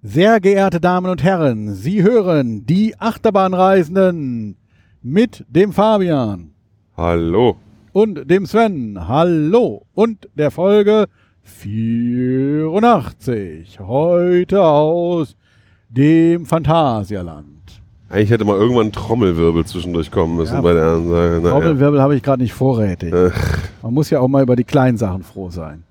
Sehr geehrte Damen und Herren, Sie hören die Achterbahnreisenden mit dem Fabian. Hallo. Und dem Sven. Hallo. Und der Folge 84. Heute aus dem Phantasialand. Eigentlich hätte mal irgendwann ein Trommelwirbel zwischendurch kommen müssen bei der Ansage. Trommelwirbel habe ich gerade nicht vorrätig. Man muss ja auch mal über die kleinen Sachen froh sein.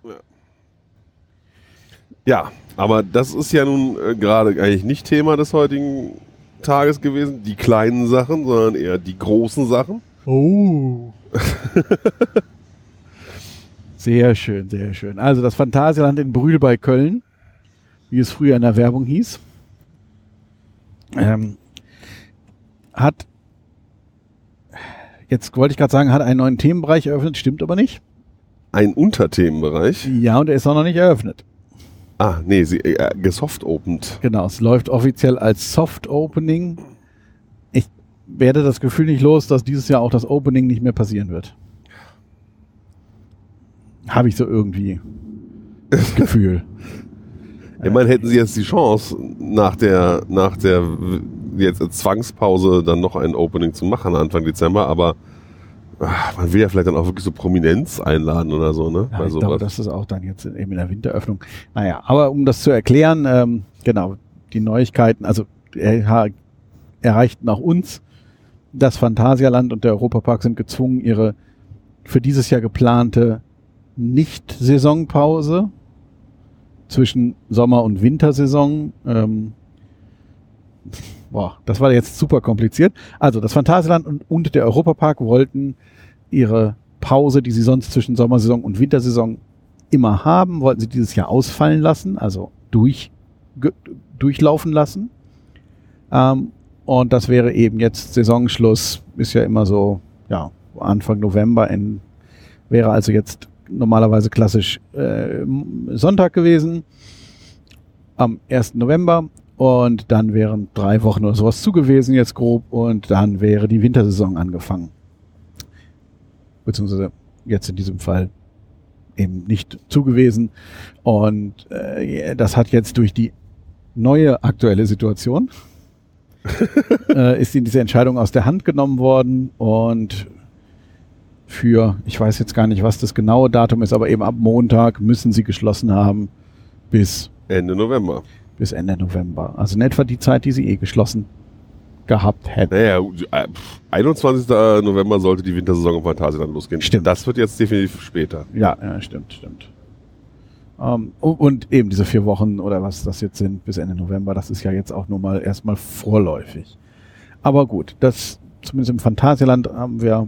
Ja, aber das ist ja nun gerade eigentlich nicht Thema des heutigen Tages gewesen, die kleinen Sachen, sondern eher die großen Sachen. Oh. Sehr schön, sehr schön. Also das Phantasialand in Brühl bei Köln, wie es früher in der Werbung hieß, hat, jetzt wollte ich gerade sagen, hat einen neuen Themenbereich eröffnet, stimmt aber nicht. Ein Unterthemenbereich? Ja, und der ist auch noch nicht eröffnet. Ah, nee, gesoft-opened. Genau, es läuft offiziell als Soft-Opening. Ich werde das Gefühl nicht los, dass dieses Jahr auch das Opening nicht mehr passieren wird. Habe ich so irgendwie das Gefühl. Ich meine, hätten sie jetzt die Chance, nach der jetzt Zwangspause dann noch ein Opening zu machen Anfang Dezember, aber man will ja vielleicht dann auch wirklich so Prominenz einladen oder so, ne? Ja, ich glaube, das ist auch dann jetzt eben in der Winteröffnung. Naja, aber um das zu erklären, genau, die Neuigkeiten, also erreichten auch uns. Das Phantasialand und der Europapark sind gezwungen, ihre für dieses Jahr geplante Nicht-Saisonpause zwischen Sommer- und Wintersaison. Das war jetzt super kompliziert. Also das Phantasialand und der Europapark wollten ihre Pause, die sie sonst zwischen Sommersaison und Wintersaison immer haben, wollten sie dieses Jahr ausfallen lassen, also durchlaufen lassen. Und das wäre eben jetzt Saisonschluss, ist ja immer so, ja, Anfang November, wäre also jetzt normalerweise klassisch Sonntag gewesen, am 1. November. Und dann wären 3 Wochen oder sowas zu gewesen, jetzt grob, und dann wäre die Wintersaison angefangen. Beziehungsweise jetzt in diesem Fall eben nicht zu gewesen. Und das hat jetzt durch die neue aktuelle Situation ist ihnen diese Entscheidung aus der Hand genommen worden und ich weiß jetzt gar nicht, was das genaue Datum ist, aber eben ab Montag müssen sie geschlossen haben bis Ende November. Bis Ende November. Also in etwa die Zeit, die sie geschlossen gehabt hätten. Naja, 21. November sollte die Wintersaison im Phantasialand losgehen. Stimmt. Das wird jetzt definitiv später. Ja, stimmt. Und eben diese 4 Wochen oder was das jetzt sind bis Ende November, das ist ja jetzt auch nur mal erstmal vorläufig. Aber gut, das zumindest im Phantasialand haben wir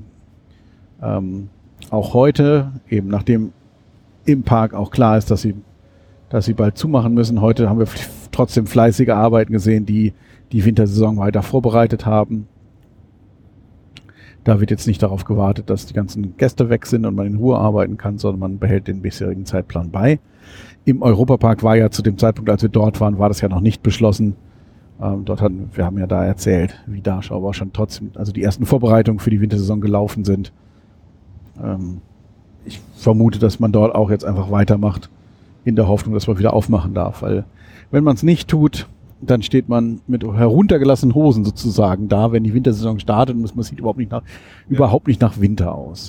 auch heute, eben nachdem im Park auch klar ist, dass sie bald zumachen müssen. Heute haben wir trotzdem fleißige Arbeiten gesehen, die die Wintersaison weiter vorbereitet haben. Da wird jetzt nicht darauf gewartet, dass die ganzen Gäste weg sind und man in Ruhe arbeiten kann, sondern man behält den bisherigen Zeitplan bei. Im Europapark war ja zu dem Zeitpunkt, als wir dort waren, war das ja noch nicht beschlossen. Wir haben ja da erzählt, wie da aber schon trotzdem, also die ersten Vorbereitungen für die Wintersaison gelaufen sind. Ich vermute, dass man dort auch jetzt einfach weitermacht, in der Hoffnung, dass man wieder aufmachen darf. Weil wenn man es nicht tut, dann steht man mit heruntergelassenen Hosen sozusagen da, wenn die Wintersaison startet und man sieht überhaupt nicht nach Winter aus.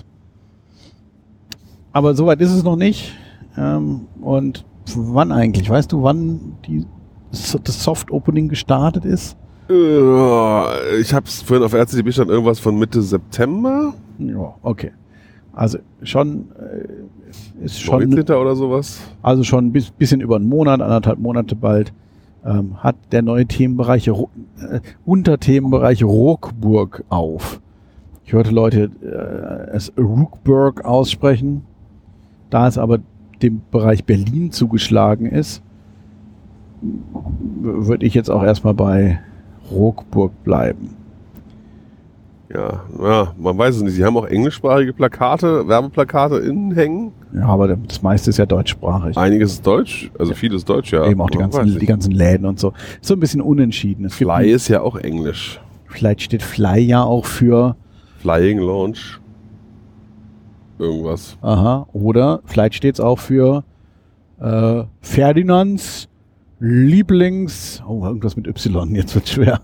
Aber soweit ist es noch nicht. Und wann eigentlich? Weißt du, wann das Soft-Opening gestartet ist? Ich habe es vorhin auf RCTV stand irgendwas von Mitte September. Ja, okay. Also schon ist schon 19. oder sowas. Also schon ein bisschen über einen Monat, 1,5 Monate bald, hat der neue Themenbereich, Unterthemenbereich Rookburg auf. Ich hörte Leute es Rookburg aussprechen. Da es aber dem Bereich Berlin zugeschlagen ist, würde ich jetzt auch erstmal bei Rookburg bleiben. Ja, man weiß es nicht. Sie haben auch englischsprachige Plakate, Werbeplakate innen hängen. Ja, aber das meiste ist ja deutschsprachig. Einiges ist deutsch, also vieles Deutsch, ja. Eben auch die ganzen Läden und so. Ist so ein bisschen unentschieden. Fly ist ja auch Englisch. Vielleicht steht Fly ja auch für Flying Launch. Irgendwas. Aha, oder vielleicht steht es auch für Ferdinands irgendwas mit Y, jetzt wird's schwer.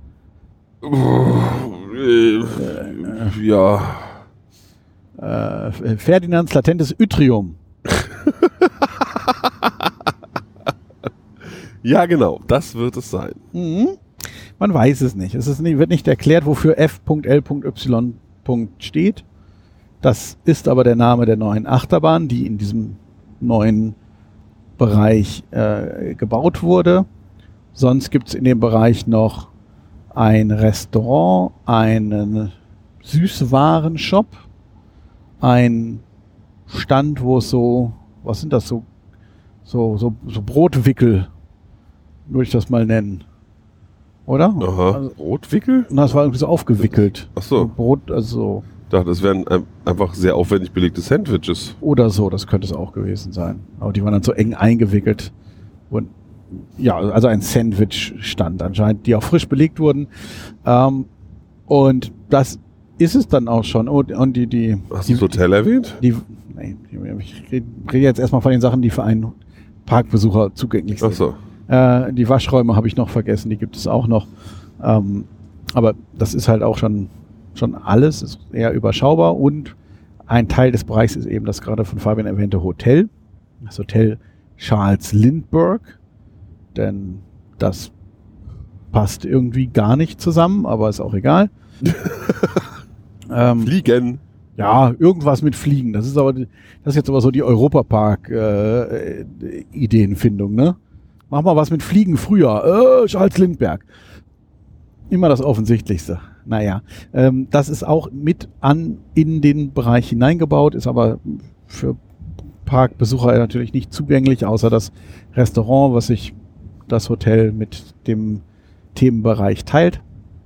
Ja. Ferdinands latentes Yttrium. Ja, genau, das wird es sein. Mhm. Man weiß es nicht. Wird nicht erklärt, wofür F.L.Y. steht. Das ist aber der Name der neuen Achterbahn, die in diesem neuen Bereich gebaut wurde. Sonst gibt es in dem Bereich noch ein Restaurant, einen Süßwarenshop, ein Stand, wo es was sind das, so Brotwickel, würde ich das mal nennen. Oder? Aha, also, Brotwickel? Das war irgendwie so aufgewickelt. Ach so. Brot, also. Ich dachte, das wären einfach sehr aufwendig belegte Sandwiches. Oder so, das könnte es auch gewesen sein. Aber die waren dann so eng eingewickelt. Und ja, also ein Sandwich-Stand anscheinend, die auch frisch belegt wurden. Und das ist es dann auch schon. Und die Hast du das Hotel erwähnt? Ich rede jetzt erstmal von den Sachen, die für einen Parkbesucher zugänglich sind. Ach so. Die Waschräume habe ich noch vergessen, die gibt es auch noch. Aber das ist halt auch schon alles, ist eher überschaubar. Und ein Teil des Bereichs ist eben das gerade von Fabian erwähnte Hotel. Das Hotel Charles Lindbergh. Denn das passt irgendwie gar nicht zusammen, aber ist auch egal. Fliegen. Ja, irgendwas mit Fliegen. Das ist jetzt aber so die Europapark-Ideenfindung, ne? Mach mal was mit Fliegen früher. Charles Lindbergh. Immer das Offensichtlichste. Naja, das ist auch mit in den Bereich hineingebaut, ist aber für Parkbesucher natürlich nicht zugänglich, außer das Restaurant, was sich das Hotel mit dem Themenbereich teilt.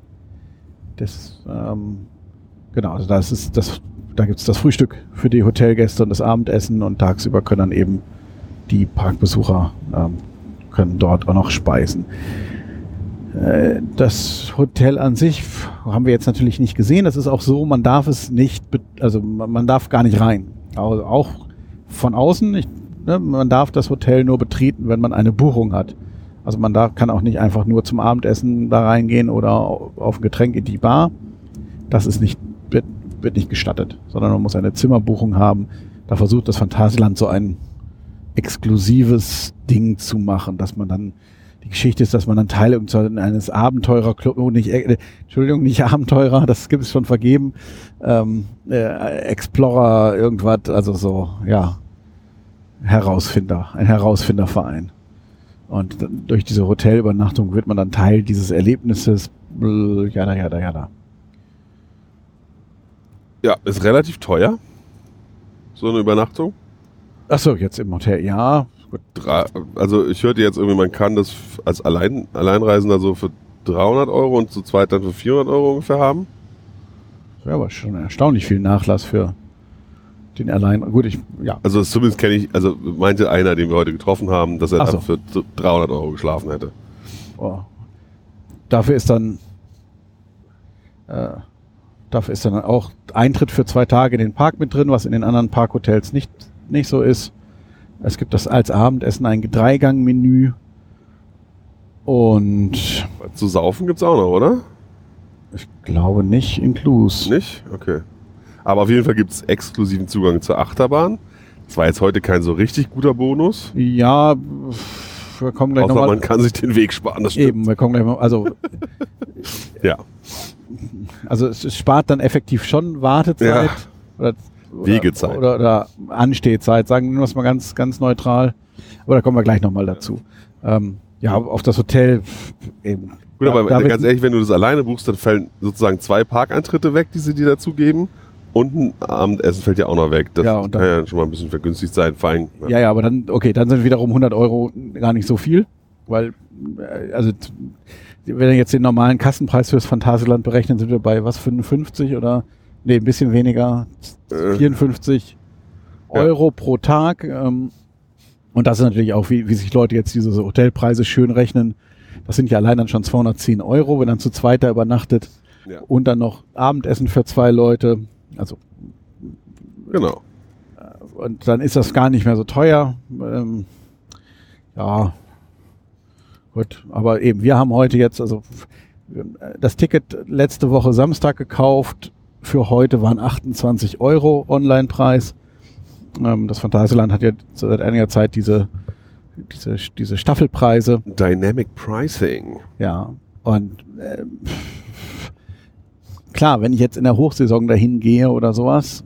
Genau, also da gibt es das Frühstück für die Hotelgäste und das Abendessen und tagsüber können dann eben die Parkbesucher können dort auch noch speisen. Das Hotel an sich haben wir jetzt natürlich nicht gesehen. Das ist auch so, man darf es nicht, also man darf gar nicht rein. Also auch von außen, man darf das Hotel nur betreten, wenn man eine Buchung hat. Also man kann auch nicht einfach nur zum Abendessen da reingehen oder auf ein Getränk in die Bar. Das ist wird nicht gestattet, sondern man muss eine Zimmerbuchung haben. Da versucht das Phantasialand so ein exklusives Ding zu machen, dass man dann, die Geschichte ist, dass man dann Teil eines Abenteurerclubs, nicht Abenteurer, das gibt es schon vergeben, Explorer, irgendwas, also so, ja, ein Herausfinderverein. Und durch diese Hotelübernachtung wird man dann Teil dieses Erlebnisses, jada. Ja, ist relativ teuer, so eine Übernachtung. Achso, jetzt im Hotel, ja. Gut. Also ich hörte jetzt irgendwie, man kann das als Alleinreisender so für 300 € und zu zweit dann für 400 € ungefähr haben. Ja, aber schon erstaunlich viel Nachlass für den Also zumindest kenne ich, also meinte einer, den wir heute getroffen haben, dass er dann für 300 € geschlafen hätte. Oh. Dafür ist dann auch Eintritt für 2 Tage in den Park mit drin, was in den anderen Parkhotels nicht so ist. Es gibt das als Abendessen ein 3-Gang-Menü und zu saufen gibt's auch noch, oder? Ich glaube nicht inclus. Nicht? Okay. Aber auf jeden Fall gibt's exklusiven Zugang zur Achterbahn. Das war jetzt heute kein so richtig guter Bonus. Ja, wir kommen gleich nochmal. Man kann sich den Weg sparen, das stimmt. Eben, wir kommen gleich mal. Also, ja. Also es spart dann effektiv schon Wartezeit. Ja. Wegezeit. Oder Anstehzeit, sagen wir es mal ganz, ganz neutral. Aber da kommen wir gleich nochmal dazu. Auf das Hotel eben. Gut, aber ganz ehrlich, wenn du das alleine buchst, dann fallen sozusagen 2 Parkeintritte weg, die sie dir dazu geben. Und ein Abendessen fällt ja auch noch weg. Das kann ja schon mal ein bisschen vergünstigt sein. Fein. Ja, aber dann sind wiederum 100 € gar nicht so viel. Weil, also, wenn wir jetzt den normalen Kassenpreis fürs Phantasialand berechnen, sind wir bei 55 oder, ein bisschen weniger, 54 € pro Tag. Und das ist natürlich auch, wie sich Leute jetzt diese Hotelpreise schön rechnen. Das sind ja allein dann schon 210 €, wenn dann zu zweit da übernachtet. Ja. Und dann noch Abendessen für 2 Leute. Also. Genau. Und dann ist das gar nicht mehr so teuer. gut. Aber eben, wir haben heute jetzt, also das Ticket letzte Woche Samstag gekauft. Für heute waren 28 € Online-Preis. Das Phantasialand hat ja seit einiger Zeit diese Staffelpreise. Dynamic Pricing. Ja, und klar, wenn ich jetzt in der Hochsaison dahin gehe oder sowas,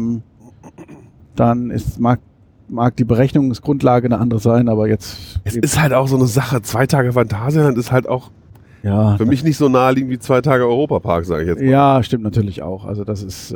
dann mag die Berechnungsgrundlage eine andere sein, aber jetzt... Es ist halt auch so eine Sache, 2 Tage Phantasialand ist halt auch ja, für mich nicht so naheliegend wie 2 Tage Europapark, sage ich jetzt mal. Ja, stimmt natürlich auch. Also das ist...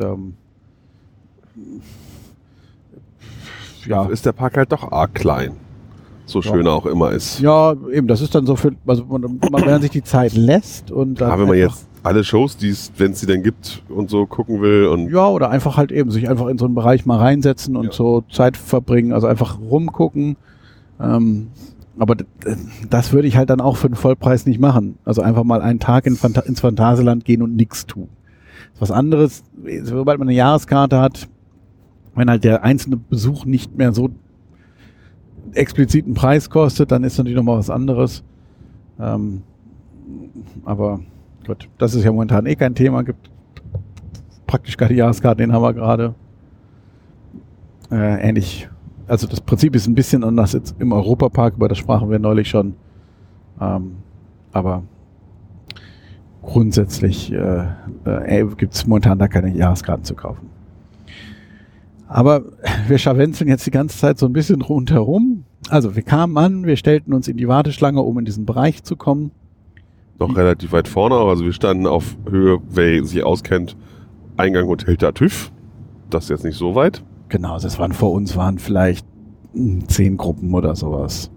ja. Ist der Park halt doch arg klein. So schön er auch immer ist. Ja, eben, das ist dann so für... Also wenn man sich die Zeit lässt und dann... Aber wenn man jetzt alle Shows, wenn es sie denn gibt und so gucken will und... Ja, oder einfach halt eben sich einfach in so einen Bereich mal reinsetzen und so Zeit verbringen, also einfach rumgucken. Aber das würde ich halt dann auch für den Vollpreis nicht machen. Also einfach mal einen Tag ins Phantasialand gehen und nichts tun. Das ist was anderes, sobald man eine Jahreskarte hat, wenn halt der einzelne Besuch nicht mehr so expliziten Preis kostet, dann ist natürlich nochmal was anderes. Aber gut, das ist ja momentan kein Thema, gibt praktisch keine Jahreskarten, den haben wir gerade. Ähnlich, also das Prinzip ist ein bisschen anders jetzt im Europapark, über das sprachen wir neulich schon. Aber grundsätzlich gibt es momentan da keine Jahreskarten zu kaufen. Aber wir scharwenzeln jetzt die ganze Zeit so ein bisschen rundherum. Also wir kamen an, wir stellten uns in die Warteschlange, um in diesen Bereich zu kommen. Noch relativ weit vorne auch. Also wir standen auf Höhe, wer sich auskennt, Eingang Hotel Tartuffe. Das ist jetzt nicht so weit. Genau, das waren vor uns vielleicht 10 Gruppen oder sowas.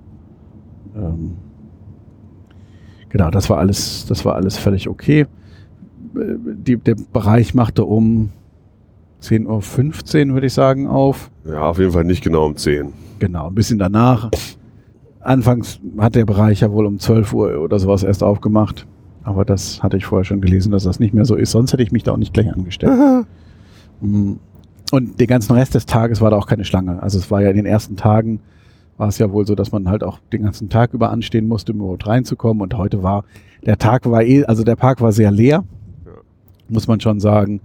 Genau, das war alles völlig okay. Der Bereich machte um 10:15 Uhr, würde ich sagen, auf. Ja, auf jeden Fall nicht genau um 10. Genau, ein bisschen danach. Anfangs hat der Bereich ja wohl um 12 Uhr oder sowas erst aufgemacht. Aber das hatte ich vorher schon gelesen, dass das nicht mehr so ist. Sonst hätte ich mich da auch nicht gleich angestellt. Und den ganzen Rest des Tages war da auch keine Schlange. Also es war ja in den ersten Tagen, war es ja wohl so, dass man halt auch den ganzen Tag über anstehen musste, um überhaupt reinzukommen. Und heute der Park war sehr leer, muss man schon sagen.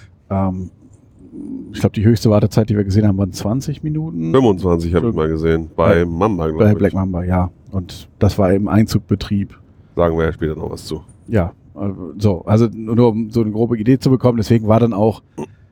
Ich glaube, die höchste Wartezeit, die wir gesehen haben, waren 20 Minuten. 25 habe ich mal gesehen. Bei Mamba, glaube ich. Bei Black Mamba, ja. Und das war im Einzugbetrieb. Sagen wir ja später noch was zu. Ja, also nur um so eine grobe Idee zu bekommen. Deswegen war dann auch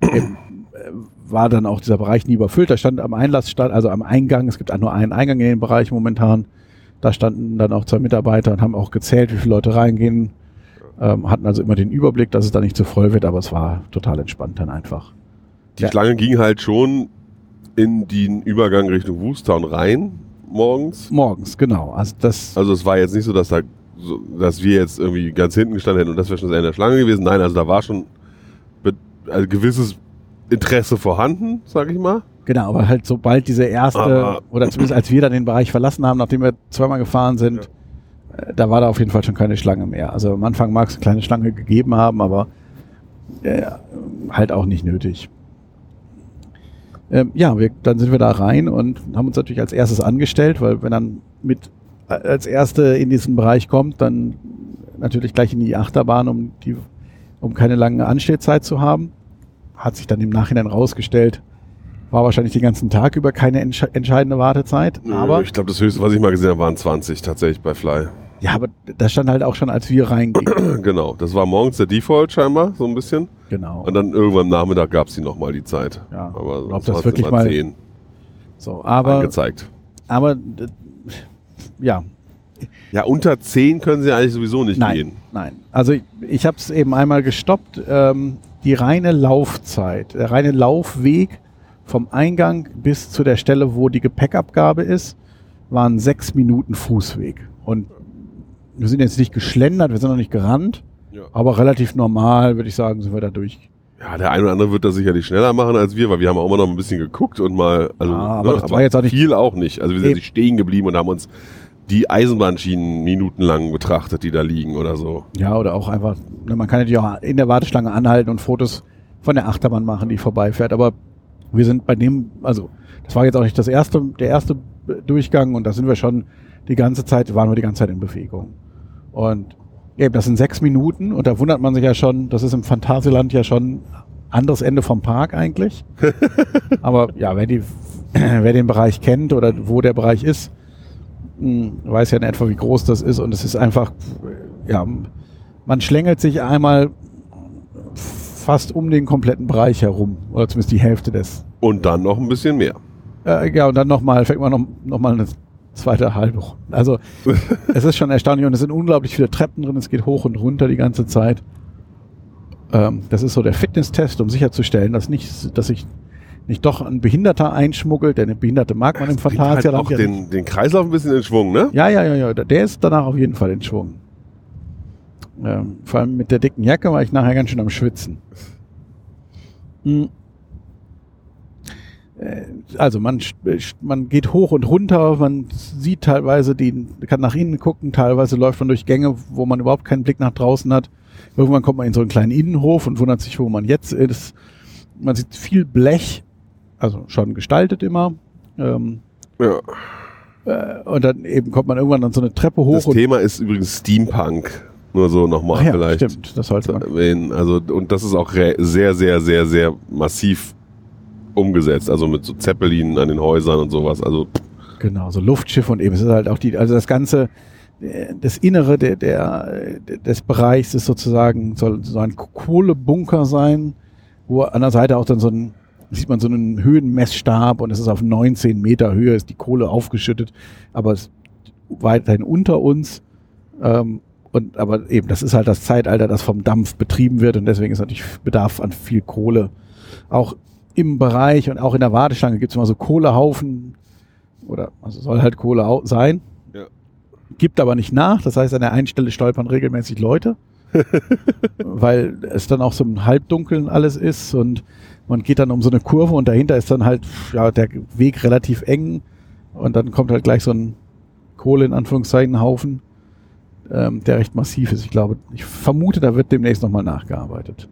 dieser Bereich nie überfüllt. Da stand am Eingang, es gibt nur einen Eingang in den Bereich momentan. Da standen dann auch 2 Mitarbeiter und haben auch gezählt, wie viele Leute reingehen. Hatten also immer den Überblick, dass es da nicht zu voll wird, aber es war total entspannt dann einfach. Die Schlange ging halt schon in den Übergang Richtung Woostown rein, morgens. Morgens, genau. Also es war jetzt nicht so, dass wir jetzt irgendwie ganz hinten gestanden hätten und das wäre schon das Ende der Schlange gewesen. Nein, also da war schon ein gewisses Interesse vorhanden, sag ich mal. Genau, aber halt sobald diese erste, oder zumindest als wir dann den Bereich verlassen haben, nachdem wir 2-mal gefahren sind, da war da auf jeden Fall schon keine Schlange mehr. Also am Anfang mag es eine kleine Schlange gegeben haben, aber halt auch nicht nötig. Dann sind wir da rein und haben uns natürlich als erstes angestellt, weil wenn dann als Erste in diesen Bereich kommt, dann natürlich gleich in die Achterbahn, um keine lange Anstehzeit zu haben. Hat sich dann im Nachhinein rausgestellt, war wahrscheinlich den ganzen Tag über keine entscheidende Wartezeit. Aber ich glaube, das Höchste, was ich mal gesehen habe, waren 20 tatsächlich bei Fly. Ja, aber das stand halt auch schon, als wir reingingen. Genau, das war morgens der Default scheinbar, so ein bisschen. Genau. Und dann irgendwann am Nachmittag gab es die nochmal die Zeit. Ja, aber ob das wirklich mal 10 angezeigt. Aber ja. Ja, unter 10 können sie eigentlich sowieso nicht gehen. Nein, also ich habe es eben einmal gestoppt. Die reine Laufzeit, der reine Laufweg vom Eingang bis zu der Stelle, wo die Gepäckabgabe ist, waren 6 Minuten Fußweg. Und wir sind jetzt nicht geschlendert, wir sind noch nicht gerannt, aber relativ normal, würde ich sagen, sind wir da durch. Ja, der eine oder andere wird das sicherlich schneller machen als wir, weil wir haben auch immer noch ein bisschen geguckt und mal, also aber das war jetzt auch nicht viel auch nicht. Also wir sind nicht stehen geblieben und haben uns die Eisenbahnschienen minutenlang betrachtet, die da liegen oder so. Ja, oder auch einfach, man kann natürlich auch in der Warteschlange anhalten und Fotos von der Achterbahn machen, die vorbeifährt, aber wir sind bei dem, also das war jetzt auch nicht der erste Durchgang und da sind wir schon waren wir die ganze Zeit in Bewegung. Und eben, das sind 6 Minuten und da wundert man sich ja schon, das ist im Phantasialand ja schon anderes Ende vom Park eigentlich. Aber ja, wer den Bereich kennt oder wo der Bereich ist, weiß ja in etwa, wie groß das ist und es ist einfach, ja, man schlängelt sich einmal fast um den kompletten Bereich herum oder zumindest die Hälfte des. Und dann noch ein bisschen mehr. Ja, und dann fängt man noch mal eine zweite halbe Runde. Also es ist schon erstaunlich und es sind unglaublich viele Treppen drin, es geht hoch und runter die ganze Zeit. Das ist so der Fitnesstest, um sicherzustellen, dass sich nicht doch ein Behinderter einschmuggelt, denn eine Behinderte mag man im Phantasialand. Halt auch den Kreislauf ein bisschen in Schwung, ne? Ja, der ist danach auf jeden Fall in Schwung. Vor allem mit der dicken Jacke war ich nachher ganz schön am Schwitzen. Also man geht hoch und runter, man sieht teilweise, kann nach innen gucken, teilweise läuft man durch Gänge, wo man überhaupt keinen Blick nach draußen hat. Irgendwann kommt man in so einen kleinen Innenhof und wundert sich, wo man jetzt ist. Man sieht viel Blech, also schon gestaltet immer. Und dann eben kommt man irgendwann an so eine Treppe hoch. Das Thema ist übrigens Steampunk. Nur so nochmal vielleicht. Stimmt, das sollte man erwähnen. Also, und das ist auch sehr, sehr, sehr, sehr massiv umgesetzt. Also mit so Zeppelinen an den Häusern und sowas. Also genau, so Luftschiffe und eben. Es ist halt auch also das Ganze, das Innere des Bereichs ist sozusagen, soll so ein Kohlebunker sein, wo an der Seite auch dann sieht man so einen Höhenmessstab und es ist auf 19 Meter Höhe, ist die Kohle aufgeschüttet, aber es ist weiterhin unter uns. Aber eben, das ist halt das Zeitalter, das vom Dampf betrieben wird und deswegen ist natürlich Bedarf an viel Kohle. Auch im Bereich und auch in der Warteschlange gibt es immer so Kohlehaufen also soll halt Kohle sein. Ja. Gibt aber nicht nach, das heißt an der einen Stelle stolpern regelmäßig Leute, weil es dann auch so im Halbdunkeln alles ist und man geht dann um so eine Kurve und dahinter ist dann halt der Weg relativ eng und dann kommt halt gleich so ein Kohle in Anführungszeichen Haufen, der recht massiv ist. Ich vermute, da wird demnächst nochmal nachgearbeitet.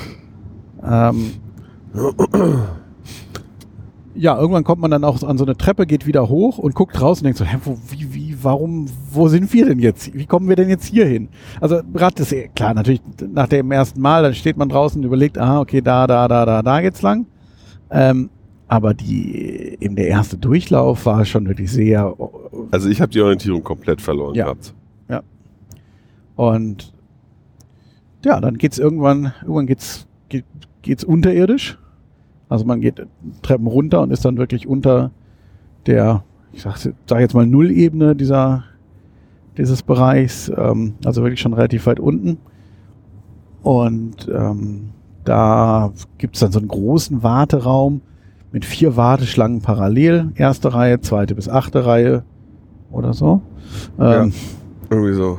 Ja, irgendwann kommt man dann auch an so eine Treppe, geht wieder hoch und guckt raus und denkt so, wo sind wir denn jetzt? Wie kommen wir denn jetzt hier hin? Also gerade das, klar, natürlich nach dem ersten Mal, dann steht man draußen und überlegt, okay, da geht's lang. Aber eben der erste Durchlauf war schon wirklich sehr... Also ich habe die Orientierung komplett verloren gehabt. Ja. Und ja, dann geht's irgendwann geht's unterirdisch. Also man geht Treppen runter und ist dann wirklich unter der, ich sag jetzt mal Nullebene dieses Bereichs, also wirklich schon relativ weit unten. Und da gibt's dann so einen großen Warteraum mit 4 Warteschlangen parallel. 1. Reihe, 2. bis 8. Reihe oder so. Irgendwie so.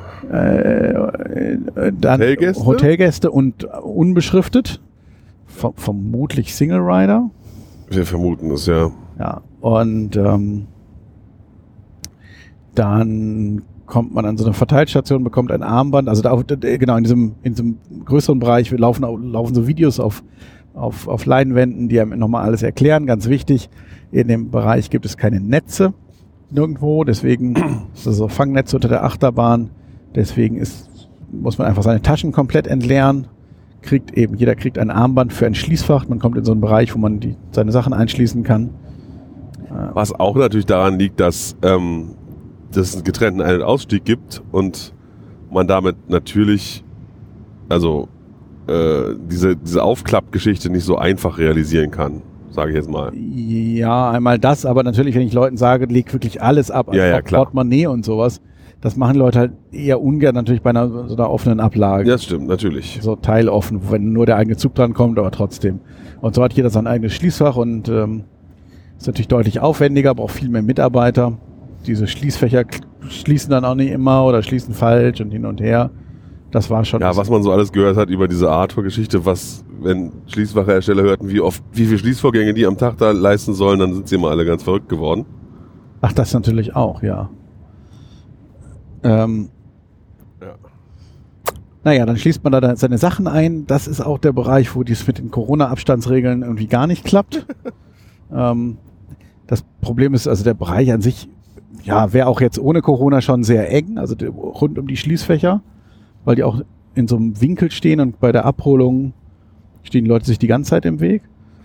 Dann Hotelgäste und unbeschriftet. Vermutlich Single Rider. Wir vermuten es, ja. Ja, und dann kommt man an so eine Verteilstation, bekommt ein Armband. Also genau, in diesem größeren Bereich laufen so Videos auf Leinwänden, die einem nochmal alles erklären. Ganz wichtig, in dem Bereich gibt es keine Netze nirgendwo, deswegen ist das so Fangnetze unter der Achterbahn. Deswegen muss man einfach seine Taschen komplett entleeren. Jeder kriegt ein Armband für ein Schließfach. Man kommt in so einen Bereich, wo man seine Sachen einschließen kann. Was auch natürlich daran liegt, dass es einen getrennten Ein- und Ausstieg gibt und man damit natürlich diese Aufklappgeschichte nicht so einfach realisieren kann, sage ich jetzt mal. Ja, einmal das, aber natürlich, wenn ich Leuten sage, leg wirklich alles ab, also Portemonnaie und sowas, das machen Leute halt eher ungern natürlich bei so einer offenen Ablage. Ja, das stimmt, natürlich. So teiloffen, wenn nur der eigene Zug dran kommt, aber trotzdem. Und so hat jeder sein eigenes Schließfach und ist natürlich deutlich aufwendiger, braucht viel mehr Mitarbeiter. Diese Schließfächer schließen dann auch nicht immer oder schließen falsch und hin und her. Das war schon... Ja, was man so alles gehört hat über diese Arthur-Geschichte, wenn Schließfachhersteller hörten, wie viele Schließvorgänge die am Tag da leisten sollen, dann sind sie immer alle ganz verrückt geworden. Ach, das natürlich auch, ja. Naja, dann schließt man da seine Sachen ein. Das ist auch der Bereich, wo dies mit den Corona-Abstandsregeln irgendwie gar nicht klappt. Das Problem ist, also der Bereich an sich wäre auch jetzt ohne Corona schon sehr eng, also rund um die Schließfächer, weil die auch in so einem Winkel stehen und bei der Abholung stehen die Leute sich die ganze Zeit im Weg.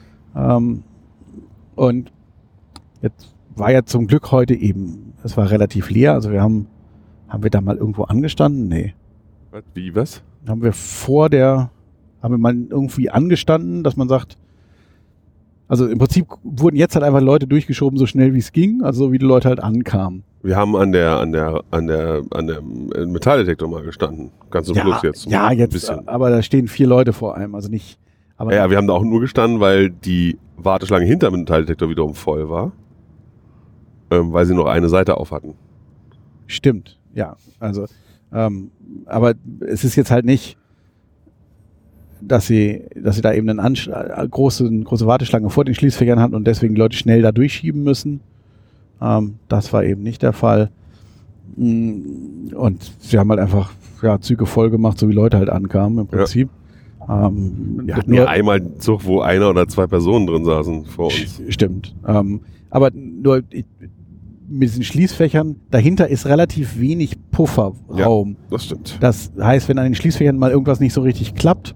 Und jetzt war ja zum Glück heute eben, es war relativ leer, also haben wir da mal irgendwo angestanden? Nee. Wie, was? Haben wir mal irgendwie angestanden, dass man sagt, also im Prinzip wurden jetzt halt einfach Leute durchgeschoben, so schnell wie es ging, also wie die Leute halt ankamen. Wir haben an der Metalldetektor mal gestanden. Ganz zum Schluss jetzt. Ja, jetzt, aber da stehen 4 Leute vor einem, also nicht. Aber ja, wir haben da auch nur gestanden, weil die Warteschlange hinter dem Metalldetektor wiederum voll war. Weil sie noch eine Seite auf hatten. Stimmt, ja. Also, aber es ist jetzt halt nicht, dass sie da eben eine große Warteschlange vor den Schließfächern hatten und deswegen Leute schnell da durchschieben müssen. Das war eben nicht der Fall. Und sie haben halt einfach Züge voll gemacht, so wie Leute halt ankamen im Prinzip. Wir hatten ja einmal einen Zug, wo 1 oder 2 Personen drin saßen vor uns. Stimmt. Aber nur mit diesen Schließfächern, dahinter ist relativ wenig Pufferraum. Ja, das stimmt. Das heißt, wenn an den Schließfächern mal irgendwas nicht so richtig klappt,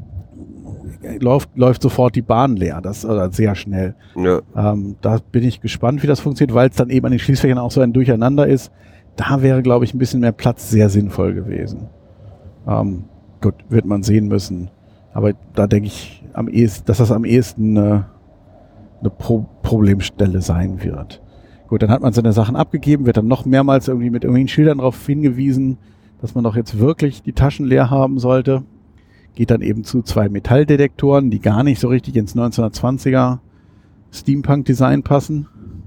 läuft sofort die Bahn leer. Das sehr schnell. Ja. Da bin ich gespannt, wie das funktioniert, weil es dann eben an den Schließfächern auch so ein Durcheinander ist. Da wäre, glaube ich, ein bisschen mehr Platz sehr sinnvoll gewesen. Gut, wird man sehen müssen. Aber da denke ich dass das am ehesten eine Problemstelle sein wird. Gut, dann hat man seine Sachen abgegeben, wird dann noch mehrmals irgendwie mit irgendwelchen Schildern darauf hingewiesen, dass man doch jetzt wirklich die Taschen leer haben sollte. Geht dann eben zu 2 Metalldetektoren, die gar nicht so richtig ins 1920er Steampunk-Design passen.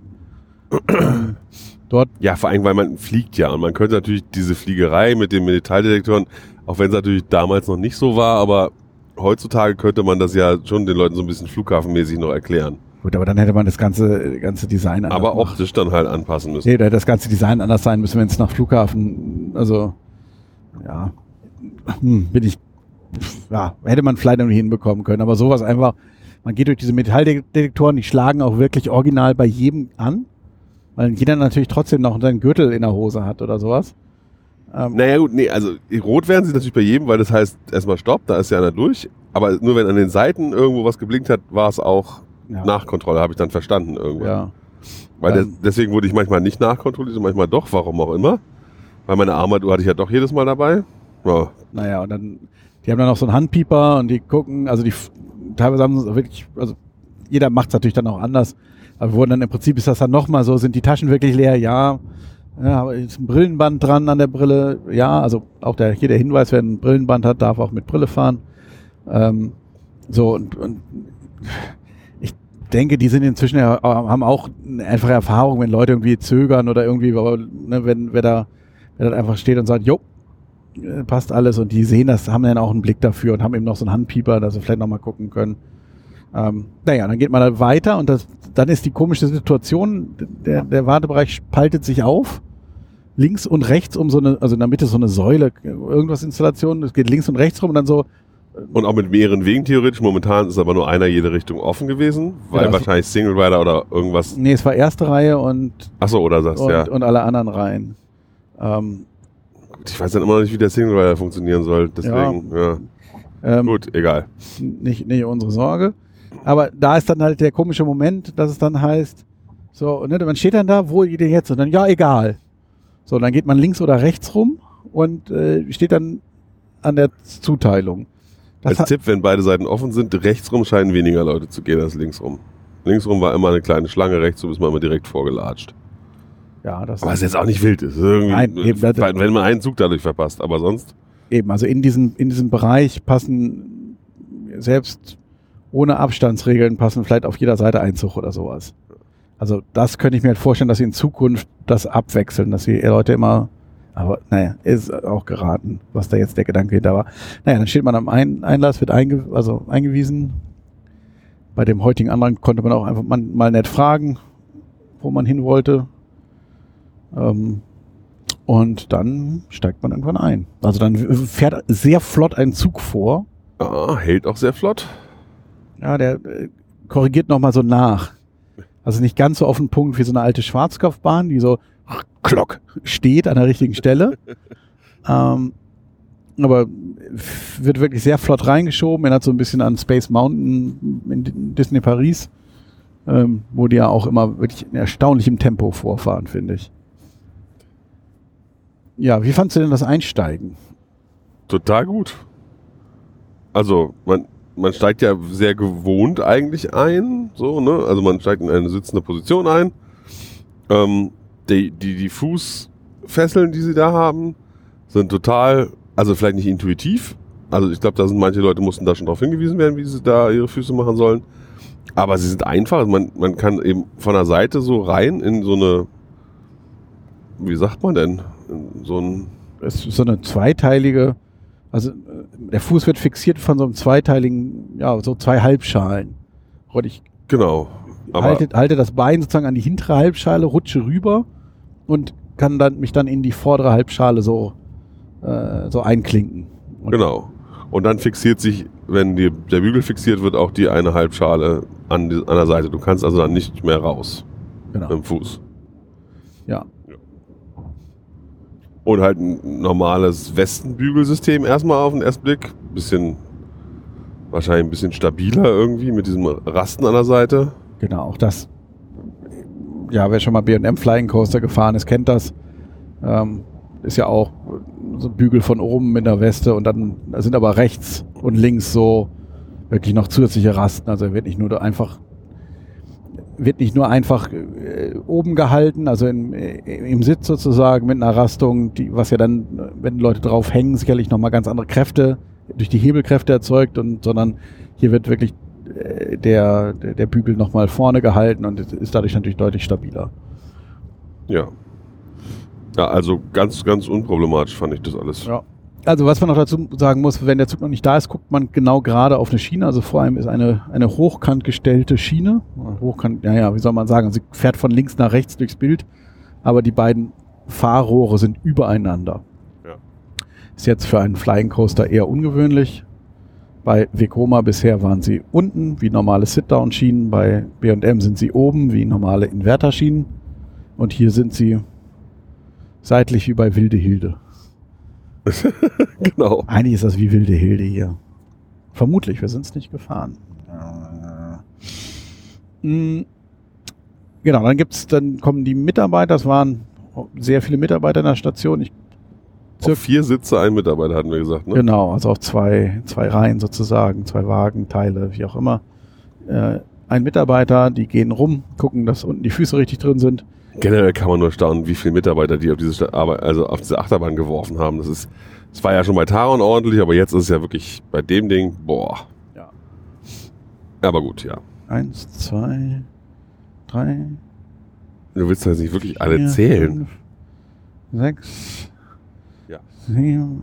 Dort Ja, vor allem, weil man fliegt ja. Und man könnte natürlich diese Fliegerei mit den Metalldetektoren, auch wenn es natürlich damals noch nicht so war, aber heutzutage könnte man das ja schon den Leuten so ein bisschen flughafenmäßig noch erklären. Gut, aber dann hätte man das ganze Design anders aber optisch dann halt anpassen müssen. Nee, da hätte das ganze Design anders sein müssen, wenn es nach Flughafen, also hätte man vielleicht irgendwie hinbekommen können, aber sowas einfach, man geht durch diese Metalldetektoren, die schlagen auch wirklich original bei jedem an, weil jeder natürlich trotzdem noch seinen Gürtel in der Hose hat oder sowas. Naja gut, also rot werden sie natürlich bei jedem, weil das heißt erstmal Stopp, da ist ja einer durch, aber nur wenn an den Seiten irgendwo was geblinkt hat, war es auch Nachkontrolle, habe ich dann verstanden irgendwann. Ja. Weil deswegen wurde ich manchmal nicht nachkontrolliert und manchmal doch, warum auch immer. Weil meine Armbanduhr hatte ich ja doch jedes Mal dabei. Ja. Naja, und dann, die haben dann noch so einen Handpieper und die gucken, also teilweise haben sie wirklich, also jeder macht es natürlich dann auch anders, aber wurden dann im Prinzip ist das dann nochmal so, sind die Taschen wirklich leer? Ja, aber ist ein Brillenband dran an der Brille? Ja, also auch der Hinweis, wer ein Brillenband hat, darf auch mit Brille fahren. Und ich denke, die sind inzwischen haben auch eine einfache Erfahrung, wenn Leute irgendwie zögern oder irgendwie, wenn wer da einfach steht und sagt, jo, passt alles, und die sehen das, haben dann auch einen Blick dafür und haben eben noch so einen Handpieper, dass sie vielleicht nochmal gucken können. Dann geht man da weiter und dann ist die komische Situation, der Wartebereich spaltet sich auf, links und rechts also in der Mitte so eine Säule, irgendwas Installation, es geht links und rechts rum und dann so. Und auch mit mehreren Wegen theoretisch, momentan ist aber nur einer jede Richtung offen gewesen, weil wahrscheinlich Single Rider oder irgendwas. Nee, es war erste Reihe und. Achso, oder sagst du, ja. Und alle anderen Reihen. Ich weiß dann immer noch nicht, wie der Single Rider funktionieren soll, deswegen, gut, egal. Nicht unsere Sorge. Aber da ist dann halt der komische Moment, dass es dann heißt, so, man steht dann da, wo geht ihr jetzt? Und dann, ja, egal. So, dann geht man links oder rechts rum und steht dann an der Zuteilung. Als Tipp, wenn beide Seiten offen sind, rechtsrum scheinen weniger Leute zu gehen als linksrum. Linksrum war immer eine kleine Schlange, rechtsrum ist man immer direkt vorgelatscht. Ja, aber es ist jetzt auch nicht wild. Es ist irgendwie, nein, eben, wenn man einen Zug dadurch verpasst, aber sonst. Eben, also in diesem Bereich passen selbst ohne Abstandsregeln vielleicht auf jeder Seite ein Zug oder sowas. Also das könnte ich mir halt vorstellen, dass sie in Zukunft das abwechseln, dass die Leute immer, aber naja, ist auch geraten, was da jetzt der Gedanke hinter war. Naja, dann steht man am Einlass, wird eingewiesen. Bei dem heutigen anderen konnte man auch einfach mal nett fragen, wo man hin wollte. Und dann steigt man irgendwann ein. Also dann fährt sehr flott ein Zug vor. Hält auch sehr flott. Ja, der korrigiert nochmal so nach. Also nicht ganz so auf den Punkt wie so eine alte Schwarzkopfbahn, die so Klock steht an der richtigen Stelle. Aber wird wirklich sehr flott reingeschoben. Erinnert so ein bisschen an Space Mountain in Disney Paris, wo die ja auch immer wirklich in erstaunlichem Tempo vorfahren, finde ich. Ja, wie fandst du denn das Einsteigen? Total gut. Also, man steigt ja sehr gewohnt eigentlich ein, so, ne? Also man steigt in eine sitzende Position ein. Die Fußfesseln, die sie da haben, sind total, also vielleicht nicht intuitiv. Also ich glaube, da sind manche Leute mussten da schon darauf hingewiesen werden, wie sie da ihre Füße machen sollen. Aber sie sind einfach, also man kann eben von der Seite so rein in so eine, wie sagt man denn, in so ein... Es ist so eine zweiteilige, also der Fuß wird fixiert von so einem zweiteiligen, ja, so 2 Halbschalen. Und ich Genau. halte das Bein sozusagen an die hintere Halbschale, rutsche rüber und kann mich dann in die vordere Halbschale so einklinken. Und genau. Und dann fixiert sich, wenn der Bügel fixiert wird, auch die eine Halbschale an der Seite. Du kannst also dann nicht mehr raus genau. im Fuß. Ja. Und halt ein normales Westenbügelsystem erstmal auf den ersten Blick. Wahrscheinlich ein bisschen stabiler irgendwie mit diesem Rasten an der Seite. Genau, auch das. Ja, wer schon mal B&M Flying Coaster gefahren ist, kennt das. Ist ja auch so ein Bügel von oben mit der Weste und dann sind aber rechts und links so wirklich noch zusätzliche Rasten. Also er wird nicht nur einfach oben gehalten, also im Sitz sozusagen mit einer Rastung, was ja dann, wenn Leute drauf hängen, sicherlich nochmal ganz andere Kräfte durch die Hebelkräfte erzeugt, sondern hier wird wirklich der Bügel nochmal vorne gehalten und ist dadurch natürlich deutlich stabiler. Ja. Ja, also ganz, ganz unproblematisch fand ich das alles. Ja. Also was man noch dazu sagen muss, wenn der Zug noch nicht da ist, guckt man genau gerade auf eine Schiene. Also vor allem ist eine hochkant gestellte Schiene. Hochkant, wie soll man sagen, sie fährt von links nach rechts durchs Bild, aber die beiden Fahrrohre sind übereinander. Ja. Ist jetzt für einen Flying Coaster eher ungewöhnlich. Bei Vekoma bisher waren sie unten, wie normale Sit-Down-Schienen. Bei B&M sind sie oben, wie normale Inverter-Schienen. Und hier sind sie seitlich wie bei Wilde Hilde. Genau. Eigentlich ist das wie Wilde Hilde hier. Vermutlich, wir sind es nicht gefahren. Genau, dann kommen die Mitarbeiter. Es waren sehr viele Mitarbeiter in der Station. Auf 4 Sitze, ein Mitarbeiter hatten wir gesagt, ne? Genau, also auf zwei Reihen sozusagen, 2 Wagen, Teile, wie auch immer. Ein Mitarbeiter, die gehen rum, gucken, dass unten die Füße richtig drin sind. Generell kann man nur staunen, wie viele Mitarbeiter die auf diese Achterbahn geworfen haben. Das war ja schon bei Taron ordentlich, aber jetzt ist es ja wirklich bei dem Ding, boah. Ja. Aber gut, ja. 1, 2, 3. Du willst das nicht wirklich 4, alle zählen. 5, 6, Ja. 7,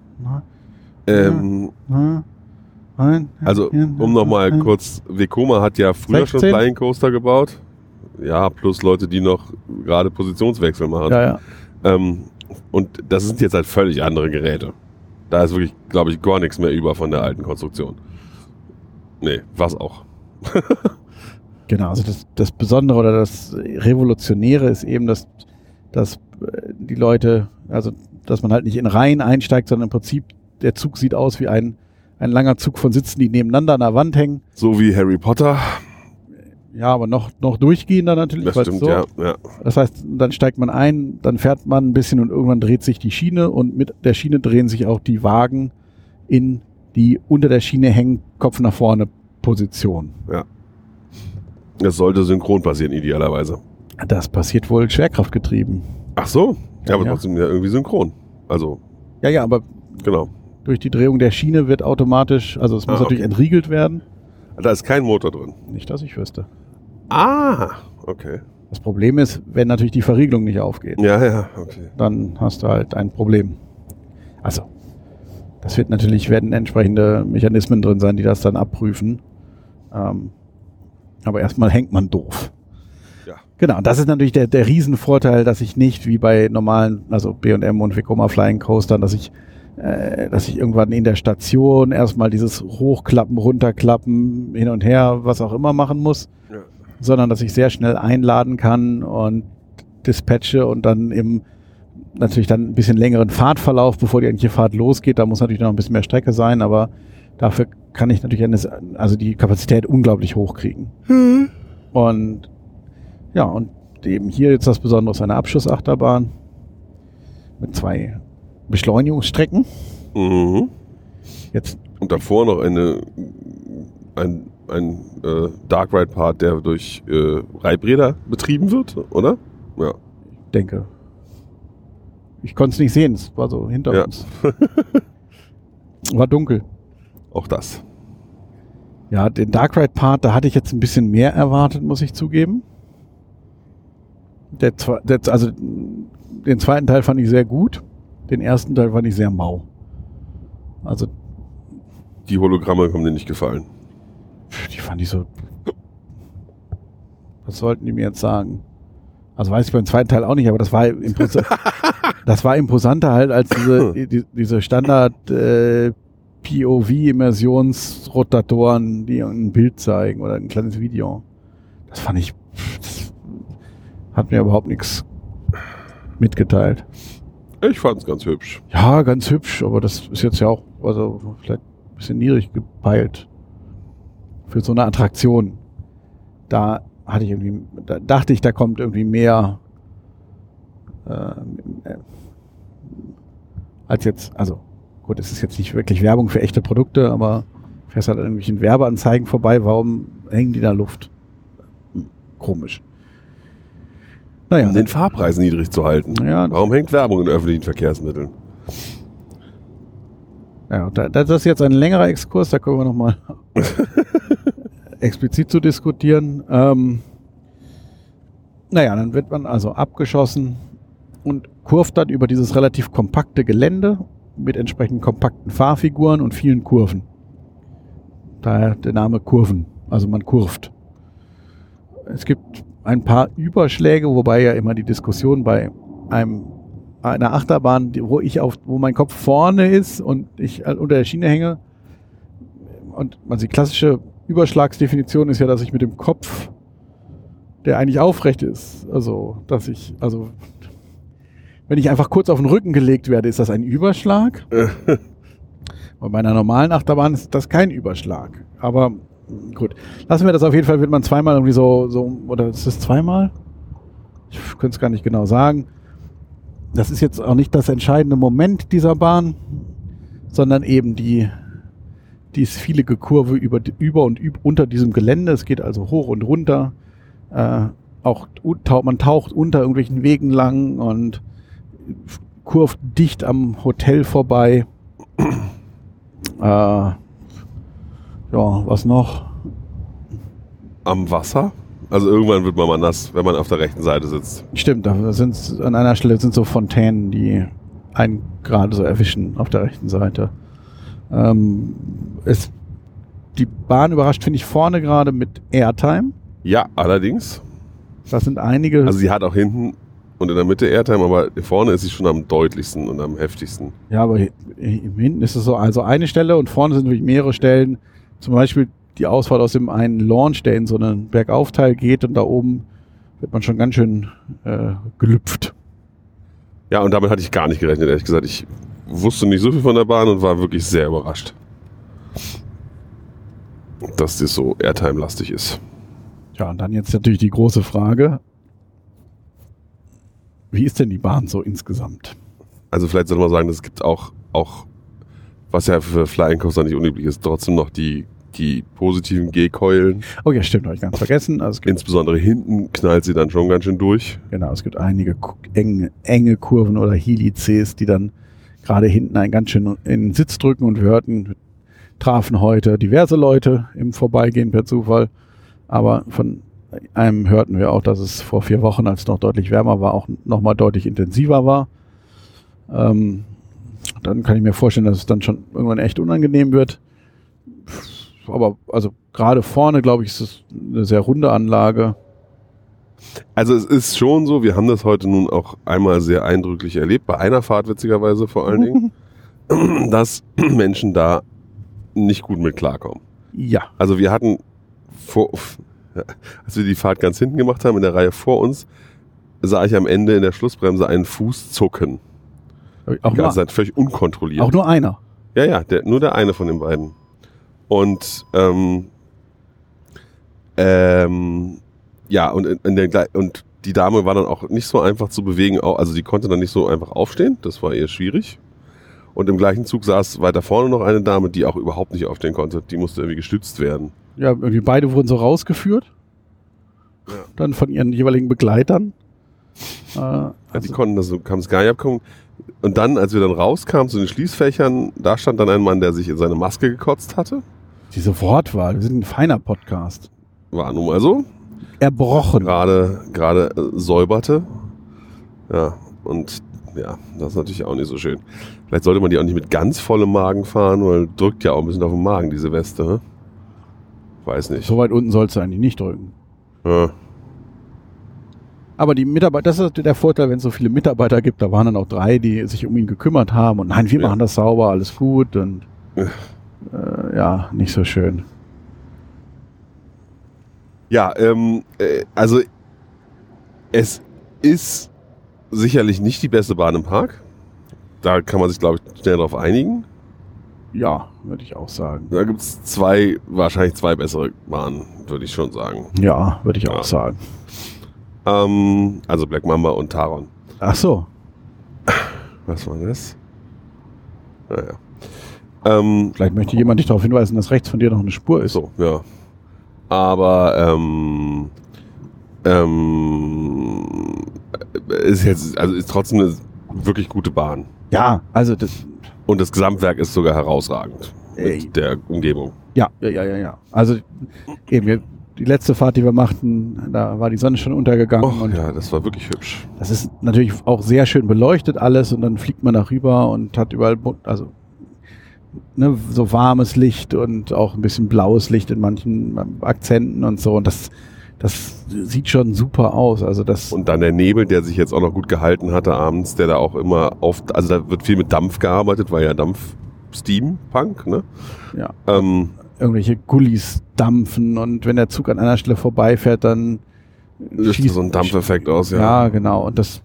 8, 9. Also, um nochmal kurz, Vekoma hat ja früher 16. schon Flying Coaster gebaut. Ja, plus Leute, die noch gerade Positionswechsel machen. Ja. Und das sind jetzt halt völlig andere Geräte. Da ist wirklich, glaube ich, gar nichts mehr über von der alten Konstruktion. Nee, was auch. Genau, also das Besondere oder das Revolutionäre ist eben, dass die Leute, also dass man halt nicht in Reihen einsteigt, sondern im Prinzip der Zug sieht aus wie ein langer Zug von Sitzen, die nebeneinander an der Wand hängen. So wie Harry Potter. Ja, aber noch durchgehender natürlich. Das stimmt, so. Ja. Das heißt, dann steigt man ein, dann fährt man ein bisschen und irgendwann dreht sich die Schiene und mit der Schiene drehen sich auch die Wagen in die unter der Schiene hängen, Kopf nach vorne Position. Ja. Das sollte synchron passieren, idealerweise. Das passiert wohl schwerkraftgetrieben. Ach so? Ja, aber trotzdem ja irgendwie synchron. Also. Ja, aber genau. Durch die Drehung der Schiene wird automatisch, also es muss natürlich entriegelt werden. Da ist kein Motor drin. Nicht, dass ich wüsste. Okay. Das Problem ist, wenn natürlich die Verriegelung nicht aufgeht. Ja, okay. Dann hast du halt ein Problem. Also, werden entsprechende Mechanismen drin sein, die das dann abprüfen. Aber erstmal hängt man doof. Ja. Genau, das ist natürlich der Riesenvorteil, dass ich nicht wie bei normalen, also B&M und Vekoma Flying Coastern, dass ich irgendwann in der Station erstmal dieses Hochklappen, Runterklappen, hin und her, was auch immer machen muss, sondern dass ich sehr schnell einladen kann und dispatche und dann natürlich dann ein bisschen längeren Fahrtverlauf, bevor die eigentliche Fahrt losgeht. Da muss natürlich noch ein bisschen mehr Strecke sein, aber dafür kann ich natürlich die Kapazität unglaublich hochkriegen. Und ja, und eben hier jetzt das Besondere ist eine Abschussachterbahn mit 2 Beschleunigungsstrecken. Mhm. Jetzt und davor noch ein Dark Ride Part, der durch Reibräder betrieben wird, oder? Ja. Ich denke. Ich konnte es nicht sehen, es war so hinter uns. War dunkel. Auch das. Ja, den Dark Ride Part, da hatte ich jetzt ein bisschen mehr erwartet, muss ich zugeben. Also den zweiten Teil fand ich sehr gut, den ersten Teil fand ich sehr mau. Also die Hologramme haben dir nicht gefallen. Die fand ich so. Was sollten die mir jetzt sagen? Also weiß ich beim zweiten Teil auch nicht, aber das war imposanter halt als diese Standard POV-Immersionsrotatoren, die ein Bild zeigen oder ein kleines Video. Das fand ich, das hat mir überhaupt nichts mitgeteilt. Ich fand es ganz hübsch. Ja, ganz hübsch, aber das ist jetzt ja auch, also vielleicht ein bisschen niedrig gepeilt für so eine Attraktion. Da dachte ich, da kommt irgendwie mehr als jetzt, also gut, es ist jetzt nicht wirklich Werbung für echte Produkte, aber fährst halt an irgendwelchen Werbeanzeigen vorbei, warum hängen die da Luft? Komisch. Naja, um den Fahrpreis niedrig zu halten. Ja, warum hängt Werbung in öffentlichen Verkehrsmitteln? Ja, das ist jetzt ein längerer Exkurs, da können wir nochmal explizit zu diskutieren. Naja, dann wird man also abgeschossen und kurvt dann über dieses relativ kompakte Gelände mit entsprechend kompakten Fahrfiguren und vielen Kurven. Daher der Name Kurven, also man kurvt. Es gibt ein paar Überschläge, wobei ja immer die Diskussion bei einer Achterbahn, wo mein Kopf vorne ist und ich unter der Schiene hänge. Und die klassische Überschlagsdefinition ist ja, dass ich mit dem Kopf, der eigentlich aufrecht ist, wenn ich einfach kurz auf den Rücken gelegt werde, ist das ein Überschlag. Und bei einer normalen Achterbahn ist das kein Überschlag. Aber gut, lassen wir das auf jeden Fall, wird man zweimal irgendwie oder ist es zweimal? Ich könnte es gar nicht genau sagen. Das ist jetzt auch nicht das entscheidende Moment dieser Bahn, sondern eben die vielige Kurve über und unter diesem Gelände. Es geht also hoch und runter. Man taucht unter irgendwelchen Wegen lang und kurvt dicht am Hotel vorbei. Ja, was noch? Am Wasser? Also irgendwann wird man mal nass, wenn man auf der rechten Seite sitzt. Stimmt, an einer Stelle sind so Fontänen, die einen gerade so erwischen auf der rechten Seite. Die Bahn überrascht, finde ich, vorne gerade mit Airtime. Ja, allerdings. Das sind einige. Also sie hat auch hinten und in der Mitte Airtime, aber vorne ist sie schon am deutlichsten und am heftigsten. Ja, aber hinten ist es so, also eine Stelle und vorne sind wirklich mehrere Stellen. Zum Beispiel die Ausfahrt aus dem einen Launch, der in so einen Bergaufteil geht und da oben wird man schon ganz schön gelüpft. Ja, und damit hatte ich gar nicht gerechnet, ehrlich gesagt. Ich wusste nicht so viel von der Bahn und war wirklich sehr überrascht, dass das so Airtime-lastig ist. Ja, und dann jetzt natürlich die große Frage, wie ist denn die Bahn so insgesamt? Also vielleicht soll man sagen, es gibt auch, was ja für Flying Coaster nicht unüblich ist, trotzdem noch die positiven G-Keulen. Oh ja, stimmt, habe ich ganz vergessen. Also insbesondere hinten knallt sie dann schon ganz schön durch. Genau, es gibt einige enge Kurven oder Helices, die dann gerade hinten einen ganz schön in den Sitz drücken, und wir trafen heute diverse Leute im Vorbeigehen per Zufall, aber von einem hörten wir auch, dass es vor 4 Wochen, als es noch deutlich wärmer war, auch nochmal deutlich intensiver war. Dann kann ich mir vorstellen, dass es dann schon irgendwann echt unangenehm wird. Aber also gerade vorne, glaube ich, ist es eine sehr runde Anlage. Also es ist schon so, wir haben das heute nun auch einmal sehr eindrücklich erlebt, bei einer Fahrt witzigerweise vor allen Dingen, dass Menschen da nicht gut mit klarkommen. Ja. Also wir hatten als wir die Fahrt ganz hinten gemacht haben, in der Reihe vor uns, sah ich am Ende in der Schlussbremse einen Fuß zucken. Die ganze Zeit völlig unkontrolliert. Auch nur einer? Ja, nur der eine von den beiden. Und und die Dame war dann auch nicht so einfach zu bewegen, also die konnte dann nicht so einfach aufstehen, das war eher schwierig. Und im gleichen Zug saß weiter vorne noch eine Dame, die auch überhaupt nicht aufstehen konnte, die musste irgendwie gestützt werden. Ja, irgendwie beide wurden so rausgeführt, dann von ihren jeweiligen Begleitern. Die konnten das, kam es gar nicht abkommen. Und dann, als wir dann rauskamen zu den Schließfächern, da stand dann ein Mann, der sich in seine Maske gekotzt hatte. Diese Wortwahl, wir sind ein feiner Podcast. War nun mal so. Erbrochen. Gerade säuberte. Ja, und ja, das ist natürlich auch nicht so schön. Vielleicht sollte man die auch nicht mit ganz vollem Magen fahren, weil drückt ja auch ein bisschen auf den Magen, diese Weste. Ne? Weiß nicht. So weit unten sollst du eigentlich nicht drücken. Ja. Aber die Mitarbeiter, das ist der Vorteil, wenn es so viele Mitarbeiter gibt, da waren dann auch 3, die sich um ihn gekümmert haben und nein, wir machen das sauber, alles gut und nicht so schön. Ja, also es ist sicherlich nicht die beste Bahn im Park. Da kann man sich, glaube ich, schnell drauf einigen. Ja, würde ich auch sagen. Da gibt es wahrscheinlich zwei bessere Bahnen, würde ich schon sagen. Ja, würde ich auch sagen. Also Black Mamba und Taron. Ach so. Was war das? Naja. Vielleicht möchte jemand dich darauf hinweisen, dass rechts von dir noch eine Spur ist. So, ja. Aber ist trotzdem eine wirklich gute Bahn. Ja, also und das Gesamtwerk ist sogar herausragend mit der Umgebung. Ja. Also eben die letzte Fahrt, die wir machten, da war die Sonne schon untergegangen. Und ja, das war wirklich hübsch. Das ist natürlich auch sehr schön beleuchtet alles und dann fliegt man darüber und hat überall, so warmes Licht und auch ein bisschen blaues Licht in manchen Akzenten und so. Und das sieht schon super aus. Und dann der Nebel, der sich jetzt auch noch gut gehalten hatte abends, der da auch immer also da wird viel mit Dampf gearbeitet, weil ja Steampunk, ne? Ja. Irgendwelche Gullis dampfen und wenn der Zug an einer Stelle vorbeifährt, dann löst so ein Dampfeffekt aus, ja. Ja, genau. Und das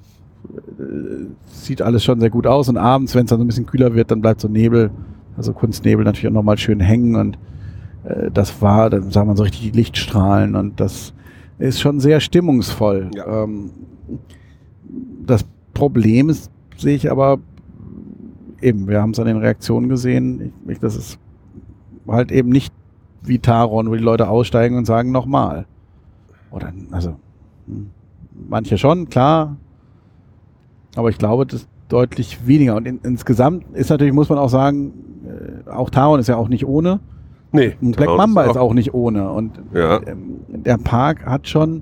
sieht alles schon sehr gut aus. Und abends, wenn es dann so ein bisschen kühler wird, dann bleibt so Nebel, also Kunstnebel natürlich auch nochmal schön hängen und dann sah man so richtig die Lichtstrahlen und das ist schon sehr stimmungsvoll. Ja. Das Problem ist, sehe ich aber eben, wir haben es an den Reaktionen gesehen, das ist halt eben nicht wie Taron, wo die Leute aussteigen und sagen nochmal. Oder, manche schon, klar, aber ich glaube, das ist deutlich weniger. Und insgesamt ist natürlich, muss man auch sagen, auch Taron ist ja auch nicht ohne. Nee, und Black Mamba ist auch nicht ohne. Und der Park hat schon,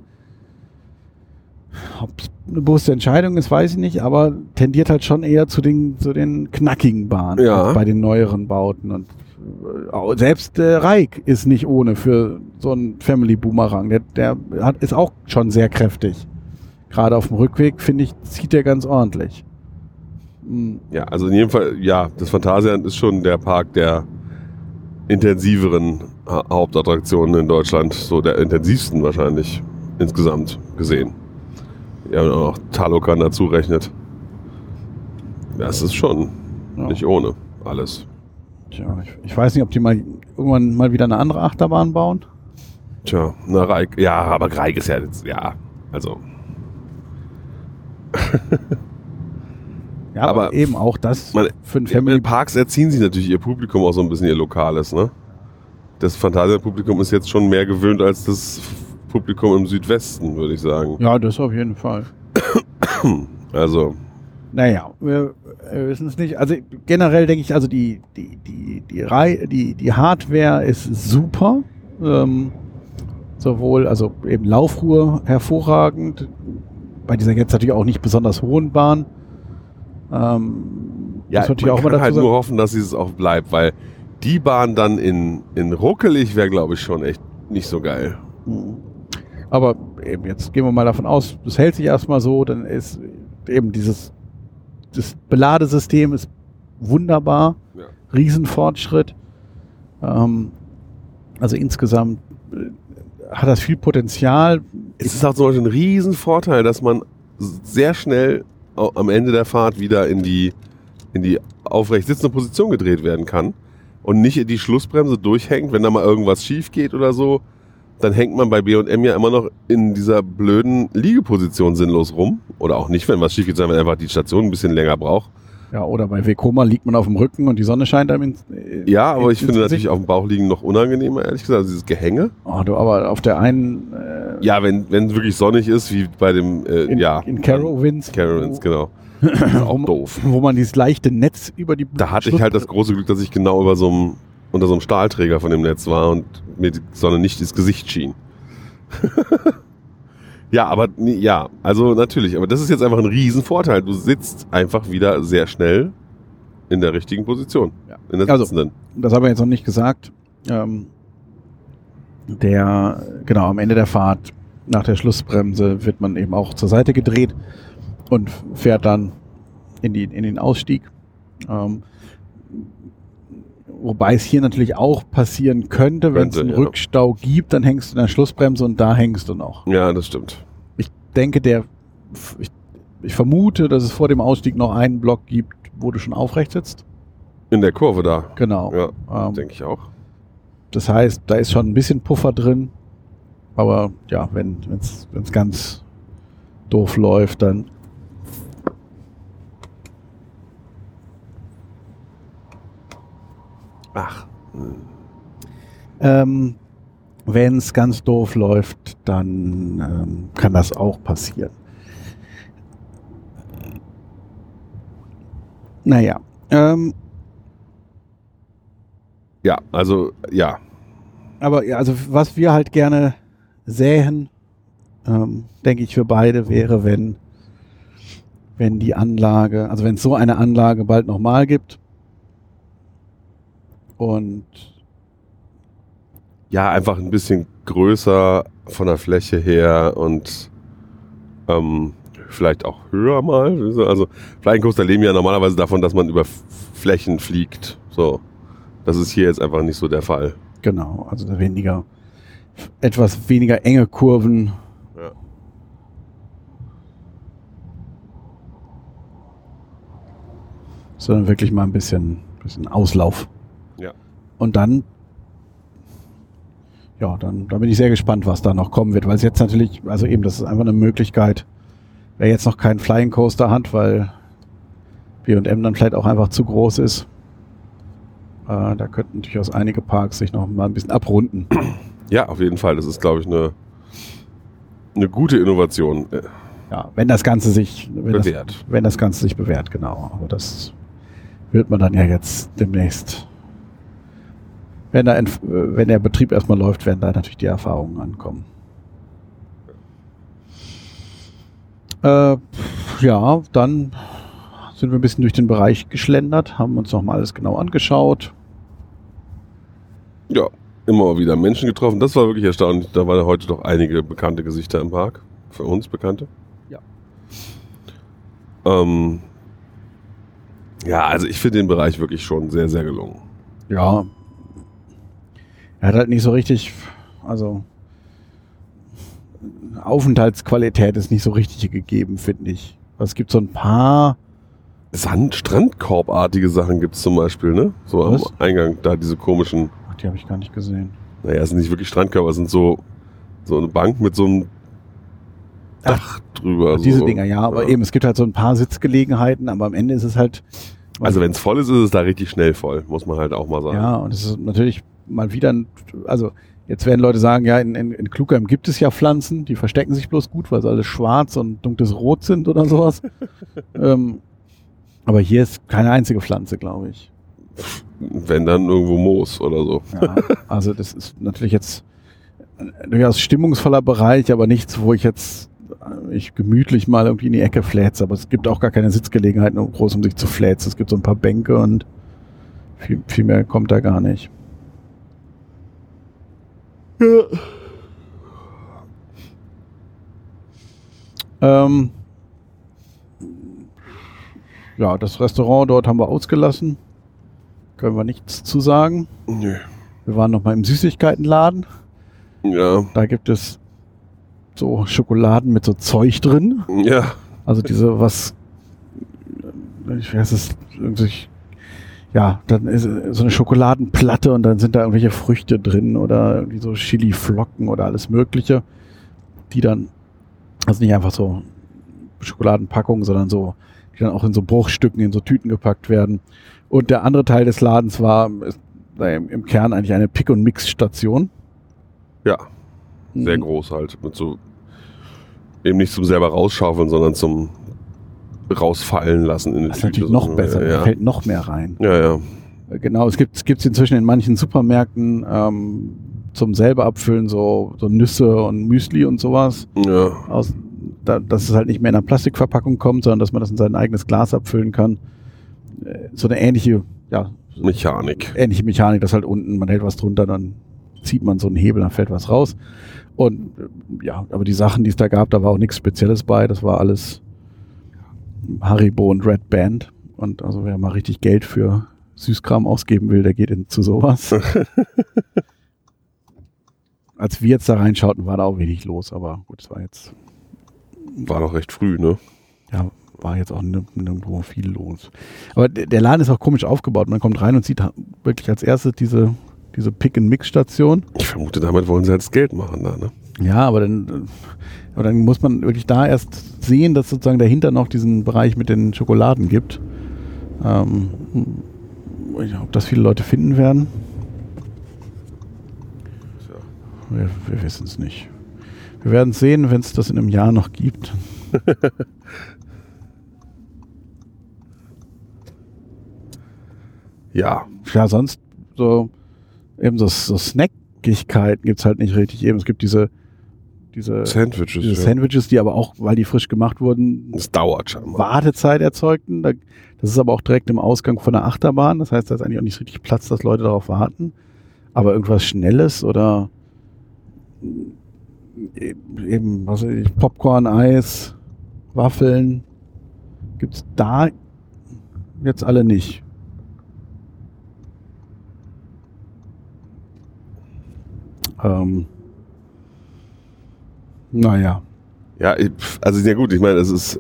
ob es eine bewusste Entscheidung ist, weiß ich nicht, aber tendiert halt schon eher zu den knackigen Bahnen bei den neueren Bauten. Und selbst Reik ist nicht ohne für so einen Family Boomerang. Der ist auch schon sehr kräftig. Gerade auf dem Rückweg, finde ich, zieht der ganz ordentlich. Ja, also in jedem Fall, ja, das Phantasialand ist schon der Park der intensiveren Hauptattraktionen in Deutschland, so der intensivsten wahrscheinlich insgesamt gesehen. Ja, wenn man auch Talokan dazu rechnet. Das ist schon nicht ohne alles. Tja, ich weiß nicht, ob die irgendwann mal wieder eine andere Achterbahn bauen. Tja, Reik, ja, aber Reik ist ja jetzt, also. Ja, aber eben auch das für ein Family. In Parks erziehen sie natürlich ihr Publikum auch so ein bisschen ihr Lokales, ne? Das Phantasialand-Publikum ist jetzt schon mehr gewöhnt als das Publikum im Südwesten, würde ich sagen. Ja, das auf jeden Fall. Also. Naja, wir wissen es nicht. Also generell denke ich, also die Hardware ist super. Sowohl, also eben Laufruhe hervorragend. Bei dieser jetzt natürlich auch nicht besonders hohen Bahn. Ja, man kann halt nur hoffen, dass es auch bleibt, weil die Bahn dann in ruckelig wäre, glaube ich, schon echt nicht so geil. Aber eben jetzt gehen wir mal davon aus, das hält sich erstmal so, dann ist eben das Beladesystem ist wunderbar, Riesenfortschritt. Also insgesamt hat das viel Potenzial. es ist auch zum Beispiel ein Riesenvorteil, dass man sehr schnell am Ende der Fahrt wieder in die aufrecht sitzende Position gedreht werden kann und nicht in die Schlussbremse durchhängt, wenn da mal irgendwas schief geht oder so. Dann hängt man bei B&M ja immer noch in dieser blöden Liegeposition sinnlos rum. Oder auch nicht, wenn was schief geht, sondern wenn einfach die Station ein bisschen länger braucht. Ja, oder bei Vekoma liegt man auf dem Rücken und die Sonne scheint einem Ja, aber ich finde natürlich auf dem Bauch liegen noch unangenehmer, ehrlich gesagt, also dieses Gehänge. Oh, du, aber auf der einen... ja, wenn es wirklich sonnig ist, wie bei dem... in Carowinds. Carowinds, genau. Das ist auch doof. Wo man dieses leichte Netz über die... Da hatte ich halt das große Glück, dass ich genau unter so einem Stahlträger von dem Netz war und mir die Sonne nicht ins Gesicht schien. Ja, also natürlich. Aber das ist jetzt einfach ein Riesenvorteil. Du sitzt einfach wieder sehr schnell in der richtigen Position. Ja. In der sitzenden. Also, das haben wir jetzt noch nicht gesagt. Am Ende der Fahrt, nach der Schlussbremse, wird man eben auch zur Seite gedreht und fährt dann in den Ausstieg. Wobei es hier natürlich auch passieren könnte, wenn es einen Rückstau gibt, dann hängst du in der Schlussbremse und da hängst du noch. Ja, das stimmt. Ich denke, ich vermute, dass es vor dem Ausstieg noch einen Block gibt, wo du schon aufrecht sitzt. In der Kurve da. Genau. Ja, denke ich auch. Das heißt, da ist schon ein bisschen Puffer drin. Aber ja, wenn es ganz doof läuft, dann... Ach. Wenn es ganz doof läuft, dann kann das auch passieren. Naja. Ja, also, ja. Aber ja, also was wir halt gerne sähen, denke ich für beide, wäre, wenn die Anlage, also wenn es so eine Anlage bald nochmal gibt, und ja, einfach ein bisschen größer von der Fläche her und vielleicht auch höher mal. Also Flying Coaster leben ja normalerweise davon, dass man über Flächen fliegt. So, das ist hier jetzt einfach nicht so der Fall. Genau, also etwas weniger enge Kurven. Ja. Sondern wirklich mal ein bisschen Auslauf. Ja. Und dann bin ich sehr gespannt, was da noch kommen wird, weil es jetzt natürlich, also eben, das ist einfach eine Möglichkeit, wer jetzt noch keinen Flying Coaster hat, weil B&M dann vielleicht auch einfach zu groß ist, da könnten durchaus einige Parks sich noch mal ein bisschen abrunden. Ja, auf jeden Fall. Das ist, glaube ich, eine gute Innovation. Ja, wenn das Ganze sich bewährt. Wenn das Ganze sich bewährt, genau. Aber das wird man dann ja jetzt demnächst, wenn der Betrieb erstmal läuft, werden da natürlich die Erfahrungen ankommen. Ja, dann sind wir ein bisschen durch den Bereich geschlendert, haben uns nochmal alles genau angeschaut. Ja, immer mal wieder Menschen getroffen. Das war wirklich erstaunlich. Da waren heute doch einige bekannte Gesichter im Park. Für uns bekannte. Ja. Ja, also ich finde den Bereich wirklich schon sehr, sehr gelungen. Ja. Er hat halt nicht so richtig, also Aufenthaltsqualität ist nicht so richtig gegeben, finde ich. Es gibt so ein paar Strandkorbartige Sachen gibt es zum Beispiel, ne? So am Eingang, da diese komischen. Ach, die habe ich gar nicht gesehen. Naja, es sind nicht wirklich Strandkörper, es sind so eine Bank mit so einem Dach drüber. Diese Dinger, ja, aber eben, es gibt halt so ein paar Sitzgelegenheiten, aber am Ende ist es halt... Also wenn es voll ist, ist es da richtig schnell voll, muss man halt auch mal sagen. Ja, und es ist natürlich mal wieder, also jetzt werden Leute sagen, ja, in Klugheim gibt es ja Pflanzen, die verstecken sich bloß gut, weil sie alles schwarz und dunkles Rot sind oder sowas. Aber hier ist keine einzige Pflanze, glaube ich. Wenn dann irgendwo Moos oder so. Ja, also das ist natürlich jetzt ein durchaus stimmungsvoller Bereich, aber nichts, wo ich gemütlich mal irgendwie in die Ecke flätze. Aber es gibt auch gar keine Sitzgelegenheiten groß, um sich zu fläzen. Es gibt so ein paar Bänke und viel mehr kommt da gar nicht. Ja. Ja, das Restaurant dort haben wir ausgelassen. Können wir nichts zu sagen. Nö. Wir waren noch mal im Süßigkeitenladen. Ja. Da gibt es so Schokoladen mit so Zeug drin. Ja. Also diese, ich weiß es, irgendwie, ja, dann ist so eine Schokoladenplatte und dann sind da irgendwelche Früchte drin oder irgendwie so Chili-Flocken oder alles Mögliche, die dann, also nicht einfach so Schokoladenpackungen, sondern so, die dann auch in so Bruchstücken, in so Tüten gepackt werden. Und der andere Teil des Ladens war im Kern eigentlich eine Pick-and-Mix-Station. Ja, sehr groß halt. Mit so, eben nicht zum selber rausschaufeln, sondern zum rausfallen lassen. Das ist natürlich noch besser, da fällt noch mehr rein. Ja. Genau, es gibt's inzwischen in manchen Supermärkten zum selber abfüllen, so Nüsse und Müsli und sowas. Ja. Dass es halt nicht mehr in einer Plastikverpackung kommt, sondern dass man das in sein eigenes Glas abfüllen kann. So eine ähnliche Mechanik, dass halt unten, man hält was drunter, dann zieht man so einen Hebel, dann fällt was raus. Und aber die Sachen, die es da gab, da war auch nichts Spezielles bei, das war alles Haribo und Red Band. Und also wer mal richtig Geld für Süßkram ausgeben will, der geht zu sowas. Als wir jetzt da reinschauten, war da auch wenig los, aber gut, es war noch recht früh, ne? Ja, war jetzt auch nirgendwo viel los. Aber der Laden ist auch komisch aufgebaut. Man kommt rein und sieht wirklich als erstes diese Pick-and-Mix-Station. Ich vermute, damit wollen sie halt das Geld machen da, ne? Ja, aber dann muss man wirklich da erst sehen, dass sozusagen dahinter noch diesen Bereich mit den Schokoladen gibt. Ob das viele Leute finden werden? Wir wissen es nicht. Wir werden es sehen, wenn es das in einem Jahr noch gibt. Ja. Ja, sonst so Snackigkeiten gibt es halt nicht richtig. Eben, es gibt diese Sandwiches, die aber auch, weil die frisch gemacht wurden, das dauert schon mal. Wartezeit erzeugten. Das ist aber auch direkt im Ausgang von der Achterbahn. Das heißt, da ist eigentlich auch nicht richtig Platz, dass Leute darauf warten. Aber irgendwas Schnelles oder eben, was weiß ich, Popcorn, Eis, Waffeln gibt's da jetzt alle nicht. Naja. Ja, also ja gut, ich meine, es ist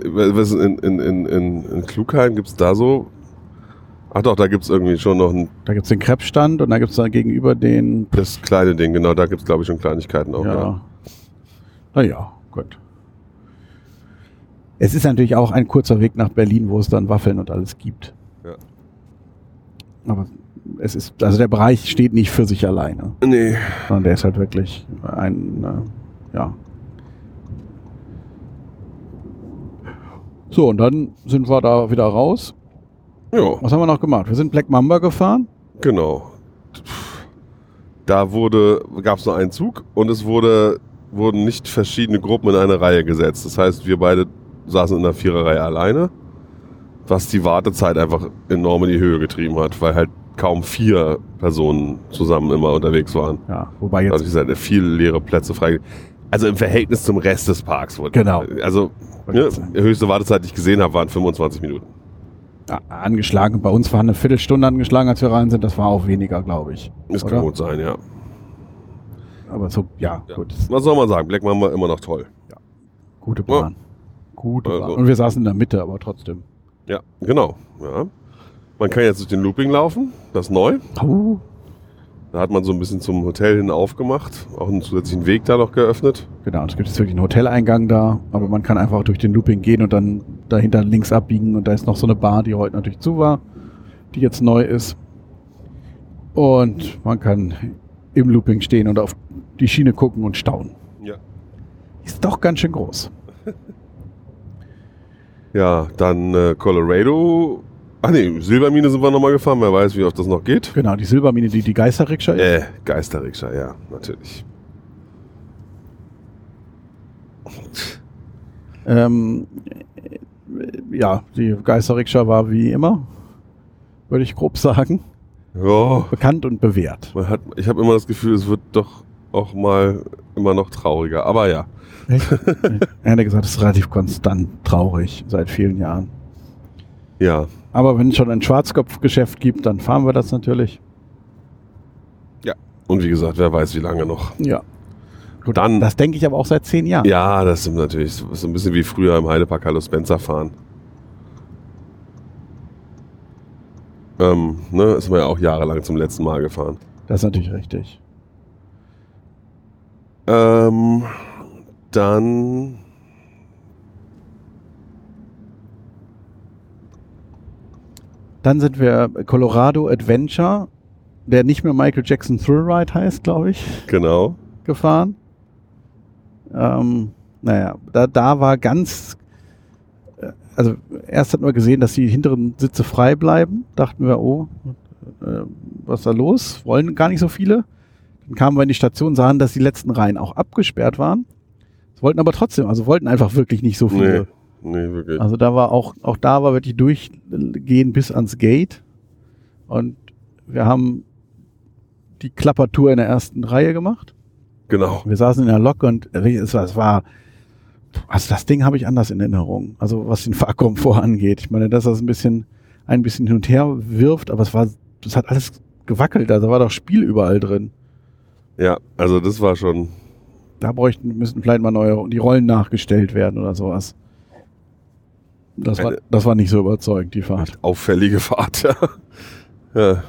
in Klugheim gibt's da so. Ach doch, da gibt's irgendwie schon noch Da gibt's den Crepe-Stand und da gibt's dann gegenüber das kleine Ding, genau, da gibt's glaube ich schon Kleinigkeiten auch. Ja. Naja, gut. Es ist natürlich auch ein kurzer Weg nach Berlin, wo es dann Waffeln und alles gibt. Ja. Aber also der Bereich steht nicht für sich alleine. Nee. Sondern der ist halt wirklich ja. So, und dann sind wir da wieder raus. Ja. Was haben wir noch gemacht? Wir sind Black Mamba gefahren. Genau. Da gab es nur einen Zug und es wurden nicht verschiedene Gruppen in eine Reihe gesetzt. Das heißt, wir beide saßen in der Viererreihe alleine, was die Wartezeit einfach enorm in die Höhe getrieben hat, weil halt kaum 4 Personen zusammen immer unterwegs waren. Ja, wobei jetzt... Also wie gesagt, viele leere Plätze frei. Also im Verhältnis zum Rest des Parks. Genau. Also die höchste Wartezeit, die ich gesehen habe, waren 25 Minuten. Ja, angeschlagen. Bei uns war eine Viertelstunde angeschlagen, als wir rein sind. Das war auch weniger, glaube ich. Das kann gut sein, ja. Aber so, ja, gut. Was soll man sagen? Black Mamba immer noch toll. Ja. Gute Bahn. Ja. Gute Bahn. Und wir saßen in der Mitte, aber trotzdem. Ja, genau. Ja. Man kann jetzt durch den Looping laufen. Das ist neu. Da hat man so ein bisschen zum Hotel hin aufgemacht. Auch einen zusätzlichen Weg da noch geöffnet. Genau, es gibt jetzt wirklich einen Hoteleingang da, aber man kann einfach durch den Looping gehen und dann dahinter links abbiegen und da ist noch so eine Bar, die heute natürlich zu war, die jetzt neu ist. Und man kann im Looping stehen und auf die Schiene gucken und staunen. Ja. Ist doch ganz schön groß. Ja, dann Colorado. Ach nee, Silbermine sind wir nochmal gefahren. Wer weiß, wie oft das noch geht. Genau, die Silbermine, die Geisterrikscha ist. Geisterrikscha, ja, natürlich. Ja, die Geisterrikscha war wie immer, würde ich grob sagen. Ja. Bekannt und bewährt. Ich habe immer das Gefühl, es wird doch auch mal immer noch trauriger. Aber ja. Echt? Er hat gesagt, es ist relativ konstant traurig seit vielen Jahren. Ja. Aber wenn es schon ein Schwarzkopfgeschäft gibt, dann fahren wir das natürlich. Ja. Und wie gesagt, wer weiß, wie lange noch. Ja. Gut, Dann, das denke ich aber auch seit 10 Jahren. ja, das ist natürlich so ein bisschen wie früher im Heidepark Carlo Spencer fahren. Ist man ja auch jahrelang zum letzten Mal gefahren. Das ist natürlich richtig. Dann Dann sind wir Colorado Adventure, der nicht mehr Michael Jackson Thrill Ride heißt, glaube ich, genau. gefahren. Naja, da war ganz, also erst hatten wir gesehen, dass die hinteren Sitze frei bleiben. Dachten wir, was ist da los? Wollen gar nicht so viele. Dann kamen wir in die Station, sahen, dass die letzten Reihen auch abgesperrt waren. Wollten aber trotzdem, also wollten einfach wirklich nicht so viele. Nee, wirklich. Also da war auch da war wirklich durchgehen bis ans Gate. Und wir haben die Klappertour in der ersten Reihe gemacht. Genau. Wir saßen in der Lok und es war, also das Ding habe ich anders in Erinnerung. Also was den Fahrkomfort angeht. Ich meine, dass das ein bisschen hin und her wirft, aber das hat alles gewackelt. Also war doch Spiel überall drin. Ja, also das war schon. Da müssten vielleicht mal die Rollen nachgestellt werden oder sowas. Das war nicht so überzeugend, die Fahrt. Auffällige Fahrt, ja.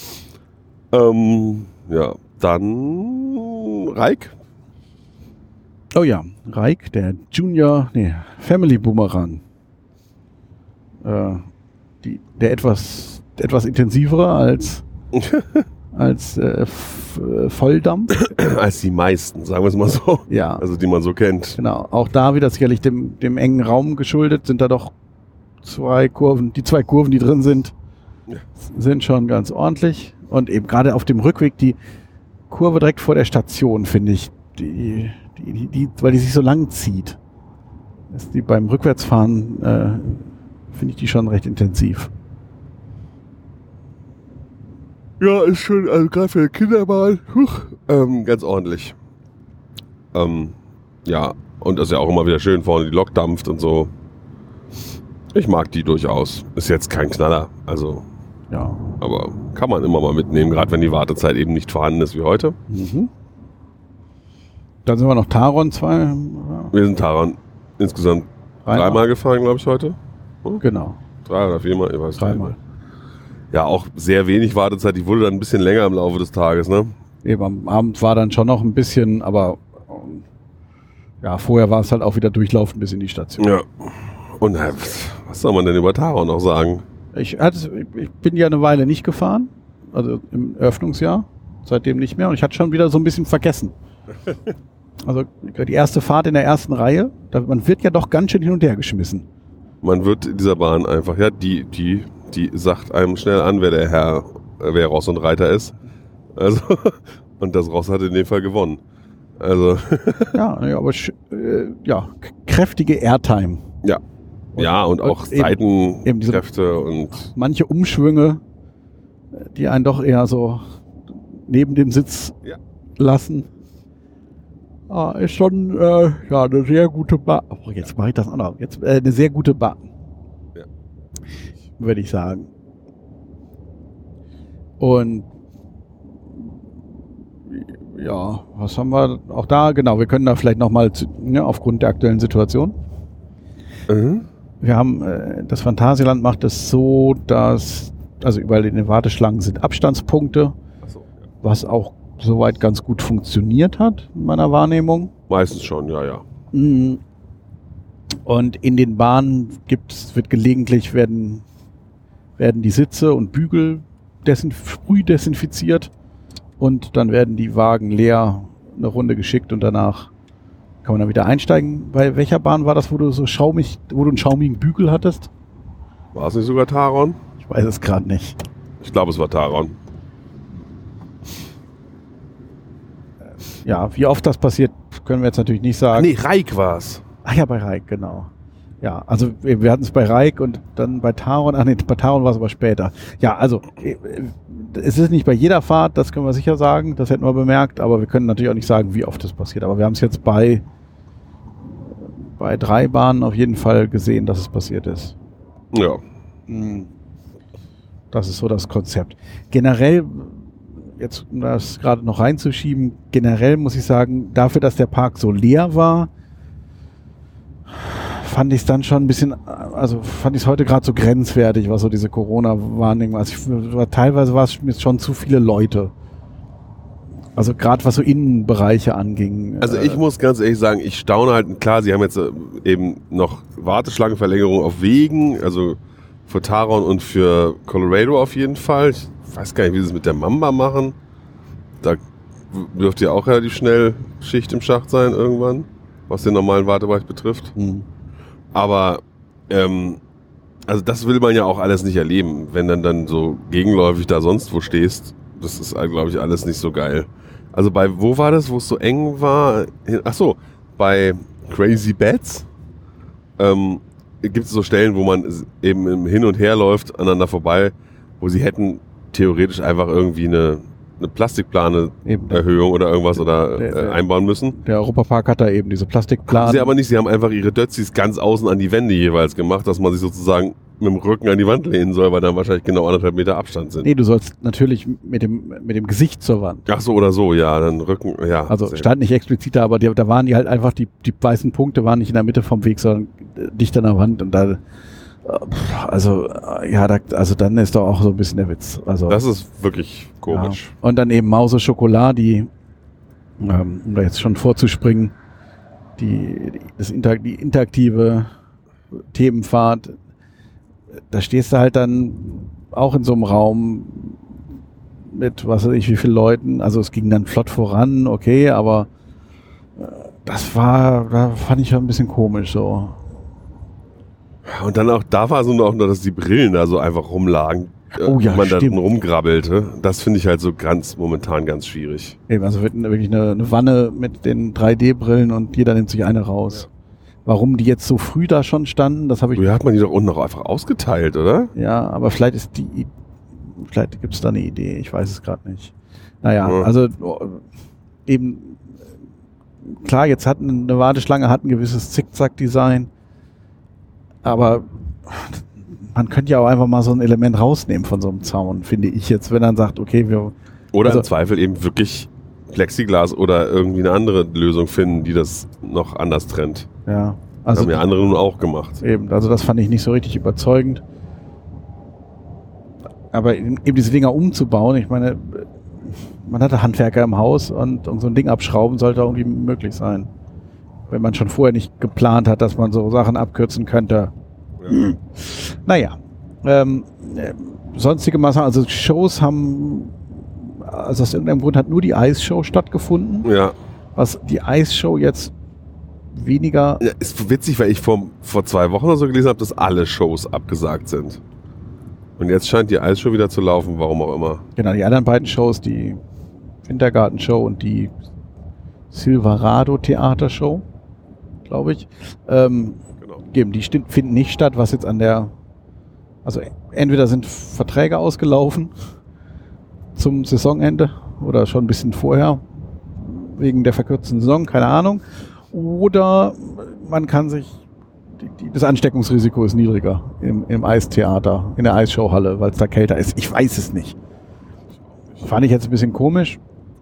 Ja, dann Reik. Oh ja, Reik, der Family Boomerang. Der etwas intensivere als Volldampf. Als die meisten, sagen wir es mal so. Ja. Also die man so kennt. Genau. Auch da wieder sicherlich dem engen Raum geschuldet, sind da doch 2 Kurven. Die 2 Kurven, die drin sind, sind schon ganz ordentlich. Und eben gerade auf dem Rückweg die Kurve direkt vor der Station, finde ich, weil die sich so lang zieht. Ist die beim Rückwärtsfahren, finde ich die schon recht intensiv. Ja, ist schon, also gerade für eine Kinderbahn, ganz ordentlich. Ja, und das ist ja auch immer wieder schön, vorne die Lok dampft und so. Ich mag die durchaus. Ist jetzt kein Knaller, also. Ja. Aber kann man immer mal mitnehmen, gerade wenn die Wartezeit eben nicht vorhanden ist wie heute. Mhm. Dann sind wir noch Taron 2. Wir sind Taron insgesamt 3-mal gefahren, glaube ich, heute. Genau. 3 oder 4-mal, ich weiß 3-mal. nicht. Ja, auch sehr wenig Wartezeit. Die wurde dann ein bisschen länger im Laufe des Tages, ne? Eben am Abend war dann schon noch ein bisschen, aber ja, vorher war es halt auch wieder durchlaufen bis in die Station. Ja. Und was soll man denn über Taron noch sagen? Ich bin ja eine Weile nicht gefahren, also im Eröffnungsjahr, seitdem nicht mehr. Und ich hatte schon wieder so ein bisschen vergessen. Also die erste Fahrt in der ersten Reihe, man wird ja doch ganz schön hin und her geschmissen. Man wird in dieser Bahn einfach, ja, die sagt einem schnell an, wer Ross und Reiter ist. Also, und das Ross hat in dem Fall gewonnen. Also. Ja, aber kräftige Airtime. Ja. Ja, und auch Seitenkräfte und manche Umschwünge, die einen doch eher so neben dem Sitz lassen. Ist schon eine sehr gute Bahn. Oh, jetzt mache ich das auch noch. Jetzt eine sehr gute Bahn. Ja. Würde ich sagen. Und ja, was haben wir auch da? Genau, wir können da vielleicht nochmal aufgrund der aktuellen Situation. Mhm. Wir haben, das Phantasialand macht es so, dass, also überall in den Warteschlangen sind Abstandspunkte, was auch soweit ganz gut funktioniert hat, in meiner Wahrnehmung. Meistens schon, ja. Und in den Bahnen werden die Sitze und Bügel früh desinfiziert und dann werden die Wagen leer eine Runde geschickt und danach kann man dann wieder einsteigen. Bei welcher Bahn war das, wo du einen schaumigen Bügel hattest? War es nicht sogar Taron? Ich weiß es gerade nicht. Ich glaube, es war Taron. Ja, wie oft das passiert, können wir jetzt natürlich nicht sagen. Nee, Reik war es. Ach ja, bei Reik, genau. Ja, also wir hatten es bei Reik und dann bei Taron. Ach nee, bei Taron war es aber später. Ja, also es ist nicht bei jeder Fahrt, das können wir sicher sagen. Das hätten wir bemerkt, aber wir können natürlich auch nicht sagen, wie oft das passiert. Aber wir haben es jetzt bei 3 Bahnen auf jeden Fall gesehen, dass es passiert ist. Ja. Das ist so das Konzept. Generell jetzt um das gerade noch reinzuschieben, generell muss ich sagen, dafür, dass der Park so leer war, fand ich es dann schon ein bisschen, also fand ich es heute gerade so grenzwertig, was so diese Corona-Wahrnehmung war. Teilweise war es mir schon zu viele Leute. Also gerade was so Innenbereiche anging. Also ich muss ganz ehrlich sagen, ich staune halt, klar, sie haben jetzt eben noch Warteschlangenverlängerung auf Wegen, also für Taron und für Colorado auf jeden Fall. Ich weiß gar nicht, wie sie es mit der Mamba machen. Da dürfte ja auch relativ schnell Schicht im Schacht sein irgendwann, was den normalen Wartebereich betrifft. Mhm. Aber also das will man ja auch alles nicht erleben, wenn dann so gegenläufig da sonst wo stehst. Das ist, glaube ich, alles nicht so geil. Also wo war das, wo es so eng war? Ach so, bei Crazy Bats gibt es so Stellen, wo man eben hin und her läuft, aneinander vorbei, wo sie hätten theoretisch einfach irgendwie eine Plastikplane-Erhöhung oder irgendwas einbauen müssen. Der Europapark hat da eben diese Plastikplane. Sie aber nicht, sie haben einfach ihre Dötzis ganz außen an die Wände jeweils gemacht, dass man sich sozusagen mit dem Rücken an die Wand lehnen soll, weil dann wahrscheinlich genau 1,5 Meter Abstand sind. Nee, du sollst natürlich mit dem Gesicht zur Wand. Ach so oder so, ja, dann Rücken, ja. Also stand nicht explizit da, aber da waren die halt einfach, die weißen Punkte waren nicht in der Mitte vom Weg, sondern dicht an der Wand und da, also dann ist doch auch so ein bisschen der Witz. Also, das ist wirklich komisch. Ja. Und dann eben Mause Schokolade, die, um da jetzt schon vorzuspringen, die interaktive Themenfahrt, da stehst du halt dann auch in so einem Raum mit, was weiß ich, wie viele Leuten. Also es ging dann flott voran, okay, aber da fand ich schon ein bisschen komisch so. Und dann auch, da war so noch, dass die Brillen da so einfach rumlagen. Oh ja, man stimmt. da drin rumgrabbelte. Das finde ich halt so momentan ganz schwierig. Eben, also wird wirklich eine Wanne mit den 3D-Brillen und jeder nimmt sich eine raus. Ja. Warum die jetzt so früh da schon standen, das habe ich... Ja, hat man die doch unten noch einfach ausgeteilt, oder? Ja, aber vielleicht gibt es da eine Idee, ich weiß es gerade nicht. Naja, also eben, klar, jetzt hat eine Warteschlange ein gewisses Zickzack-Design, aber man könnte ja auch einfach mal so ein Element rausnehmen von so einem Zaun, finde ich jetzt, wenn dann sagt, okay, Oder im Zweifel eben wirklich Plexiglas oder irgendwie eine andere Lösung finden, die das noch anders trennt. Ja. Also haben ja andere nun auch gemacht. Eben, also das fand ich nicht so richtig überzeugend. Aber eben diese Dinger umzubauen, ich meine, man hatte Handwerker im Haus und so ein Ding abschrauben sollte irgendwie möglich sein. Wenn man schon vorher nicht geplant hat, dass man so Sachen abkürzen könnte. Ja. Naja. Sonstige Maßnahmen, also Shows haben, also aus irgendeinem Grund hat nur die Eisshow stattgefunden. Ja. Was die Eisshow jetzt weniger... Ja, ist witzig, weil ich vor 2 Wochen oder so gelesen habe, dass alle Shows abgesagt sind. Und jetzt scheint die Eisshow wieder zu laufen, warum auch immer. Genau, die anderen beiden Shows, die Wintergarten-Show und die Silverado-Theater-Show, glaube ich, die finden nicht statt, was jetzt also entweder sind Verträge ausgelaufen zum Saisonende oder schon ein bisschen vorher, wegen der verkürzten Saison, keine Ahnung. Oder man kann sich, das Ansteckungsrisiko ist niedriger im Eistheater, in der Eisshowhalle, weil es da kälter ist. Ich weiß es nicht. Fand ich jetzt ein bisschen komisch.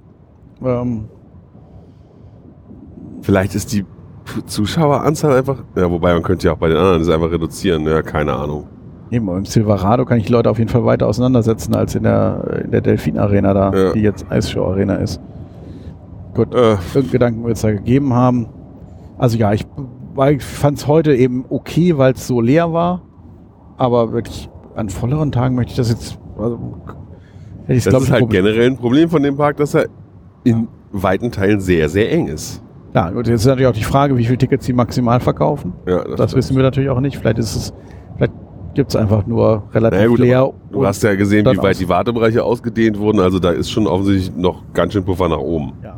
Vielleicht ist die Zuschaueranzahl einfach, ja, wobei man könnte ja auch bei den anderen das einfach reduzieren, ja, keine Ahnung. Eben, im Silverado kann ich die Leute auf jeden Fall weiter auseinandersetzen als in der Delfin Arena da, ja, die jetzt Eisshow Arena ist. Gut, irgendeinen Gedanken wird es da gegeben haben. Also ja, ich fand es heute eben okay, weil es so leer war. Aber wirklich an volleren Tagen möchte ich das jetzt... Also, das ist halt generell ein Problem von dem Park, dass er in weiten Teilen sehr, sehr eng ist. Ja, und jetzt ist natürlich auch die Frage, wie viele Tickets sie maximal verkaufen. Ja, das wissen wir natürlich auch nicht. Vielleicht gibt es einfach nur relativ leer. Du hast ja gesehen, wie weit die Wartebereiche ausgedehnt wurden. Also da ist schon offensichtlich noch ganz schön Puffer nach oben. Ja.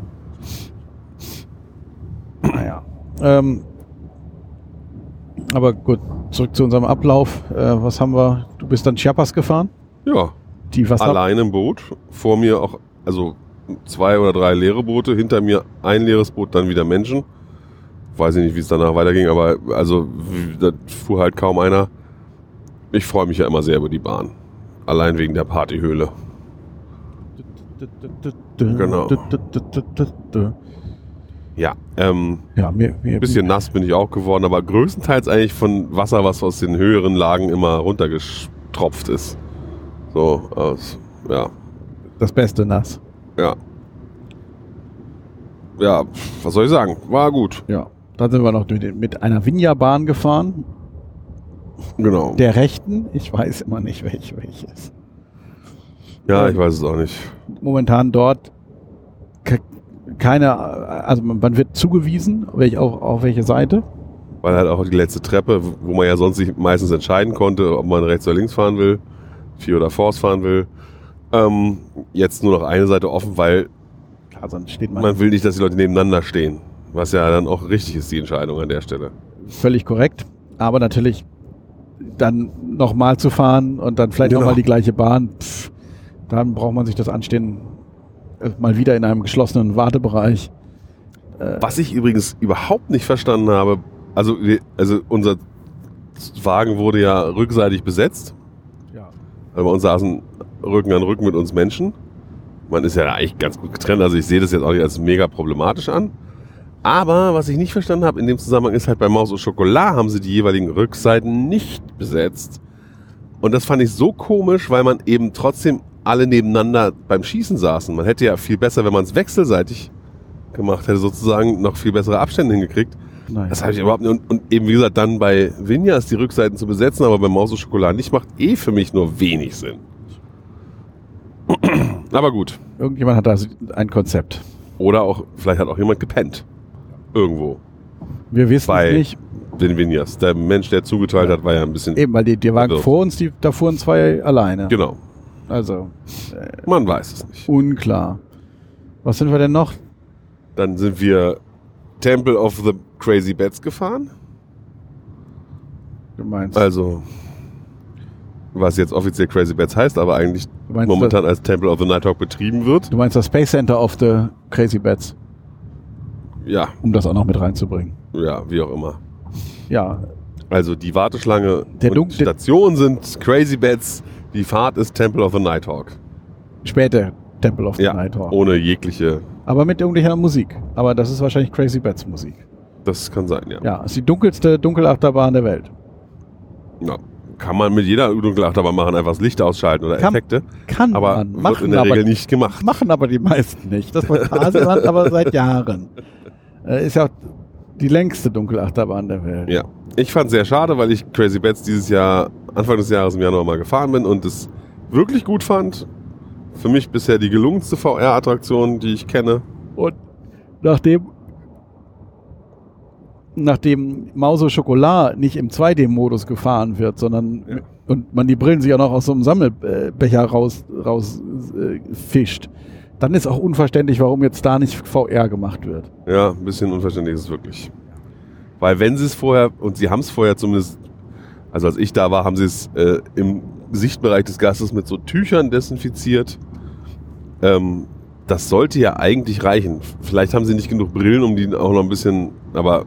Naja. Aber gut, zurück zu unserem Ablauf. Was haben wir? Du bist dann Chiapas gefahren? Ja. Allein im Boot. Vor mir auch, also 2 oder 3 leere Boote. Hinter mir ein leeres Boot, dann wieder Menschen. Weiß ich nicht, wie es danach weiterging, aber also da fuhr halt kaum einer. Ich freue mich ja immer sehr über die Bahn. Allein wegen der Partyhöhle. Genau. Ja, ein bisschen nass bin ich auch geworden, aber größtenteils eigentlich von Wasser, was aus den höheren Lagen immer runtergestropft ist. So, ja. Das beste nass. Ja. Ja, was soll ich sagen? War gut. Ja. Dann sind wir noch mit einer Vinja-Bahn gefahren. Genau. Der rechten. Ich weiß immer nicht, welches. Ja, ich weiß es auch nicht. Momentan dort also man wird zugewiesen, auf welche Seite. Weil halt auch die letzte Treppe, wo man ja sonst sich meistens entscheiden konnte, ob man rechts oder links fahren will, Vier- oder Force fahren will. Jetzt nur noch eine Seite offen, weil klar, sonst steht man will nicht, dass die Leute nebeneinander stehen. Was ja dann auch richtig ist, die Entscheidung an der Stelle. Völlig korrekt. Aber natürlich dann nochmal zu fahren und dann vielleicht nochmal die gleiche Bahn, dann braucht man sich das Anstehen mal wieder in einem geschlossenen Wartebereich. Was ich übrigens überhaupt nicht verstanden habe, also unser Wagen wurde ja rückseitig besetzt. Ja. Also bei uns saßen Rücken an Rücken mit uns Menschen. Man ist ja eigentlich ganz gut getrennt, also ich sehe das jetzt auch nicht als mega problematisch an. Aber was ich nicht verstanden habe in dem Zusammenhang ist halt bei Maus au Chocolat haben sie die jeweiligen Rückseiten nicht besetzt. Und das fand ich so komisch, weil man eben trotzdem alle nebeneinander beim Schießen saßen. Man hätte ja viel besser, wenn man es wechselseitig gemacht hätte, sozusagen noch viel bessere Abstände hingekriegt. Nein. Das habe ich überhaupt nicht. Und eben wie gesagt, dann bei Vinja ist die Rückseiten zu besetzen, aber bei Maus au Chocolat nicht, macht für mich nur wenig Sinn. Aber gut. Irgendjemand hat da ein Konzept. Oder auch, vielleicht hat auch jemand gepennt. Irgendwo. Wir wissen es nicht. Den Vinjas. Der Mensch, der zugeteilt hat, war ja ein bisschen... Eben, weil die Wagen vor uns, da fuhren zwei alleine. Genau. Also. Man weiß es nicht. Unklar. Was sind wir denn noch? Dann sind wir Temple of the Crazy Bats gefahren. Du meinst? Also, was jetzt offiziell Crazy Bats heißt, aber eigentlich momentan als Temple of the Nighthawk betrieben wird. Du meinst das Space Center of the Crazy Bats? Ja. Um das auch noch mit reinzubringen. Ja, wie auch immer. Ja. Also die Warteschlange und Station sind Crazy Bats. Die Fahrt ist Temple of the Nighthawk. Später Temple of the Nighthawk. Ohne jegliche... Aber mit irgendwelcher Musik. Aber das ist wahrscheinlich Crazy Bats Musik. Das kann sein, ja. Ja, ist die dunkelste Dunkelachterbahn der Welt. Ja, kann man mit jeder Dunkelachterbahn machen, einfach das Licht ausschalten oder Effekte. Kann aber man. Wird in der Regel nicht gemacht. Machen aber die meisten nicht. Das war Phraseland aber seit Jahren. Ist ja auch die längste Dunkelachterbahn der Welt. Ja, ich fand es sehr schade, weil ich Crazy Bats dieses Jahr, Anfang des Jahres im Januar mal gefahren bin und es wirklich gut fand. Für mich bisher die gelungenste VR-Attraktion, die ich kenne. Und nachdem Maus au Chocolat nicht im 2D-Modus gefahren wird, sondern und man die Brillen sich auch noch aus so einem Sammelbecher raus fischt, dann ist auch unverständlich, warum jetzt da nicht VR gemacht wird. Ja, ein bisschen unverständlich ist es wirklich. Weil wenn sie es vorher, und sie haben es vorher zumindest, also als ich da war, haben sie es im Sichtbereich des Gastes mit so Tüchern desinfiziert. Das sollte ja eigentlich reichen. Vielleicht haben sie nicht genug Brillen, um die auch noch ein bisschen, aber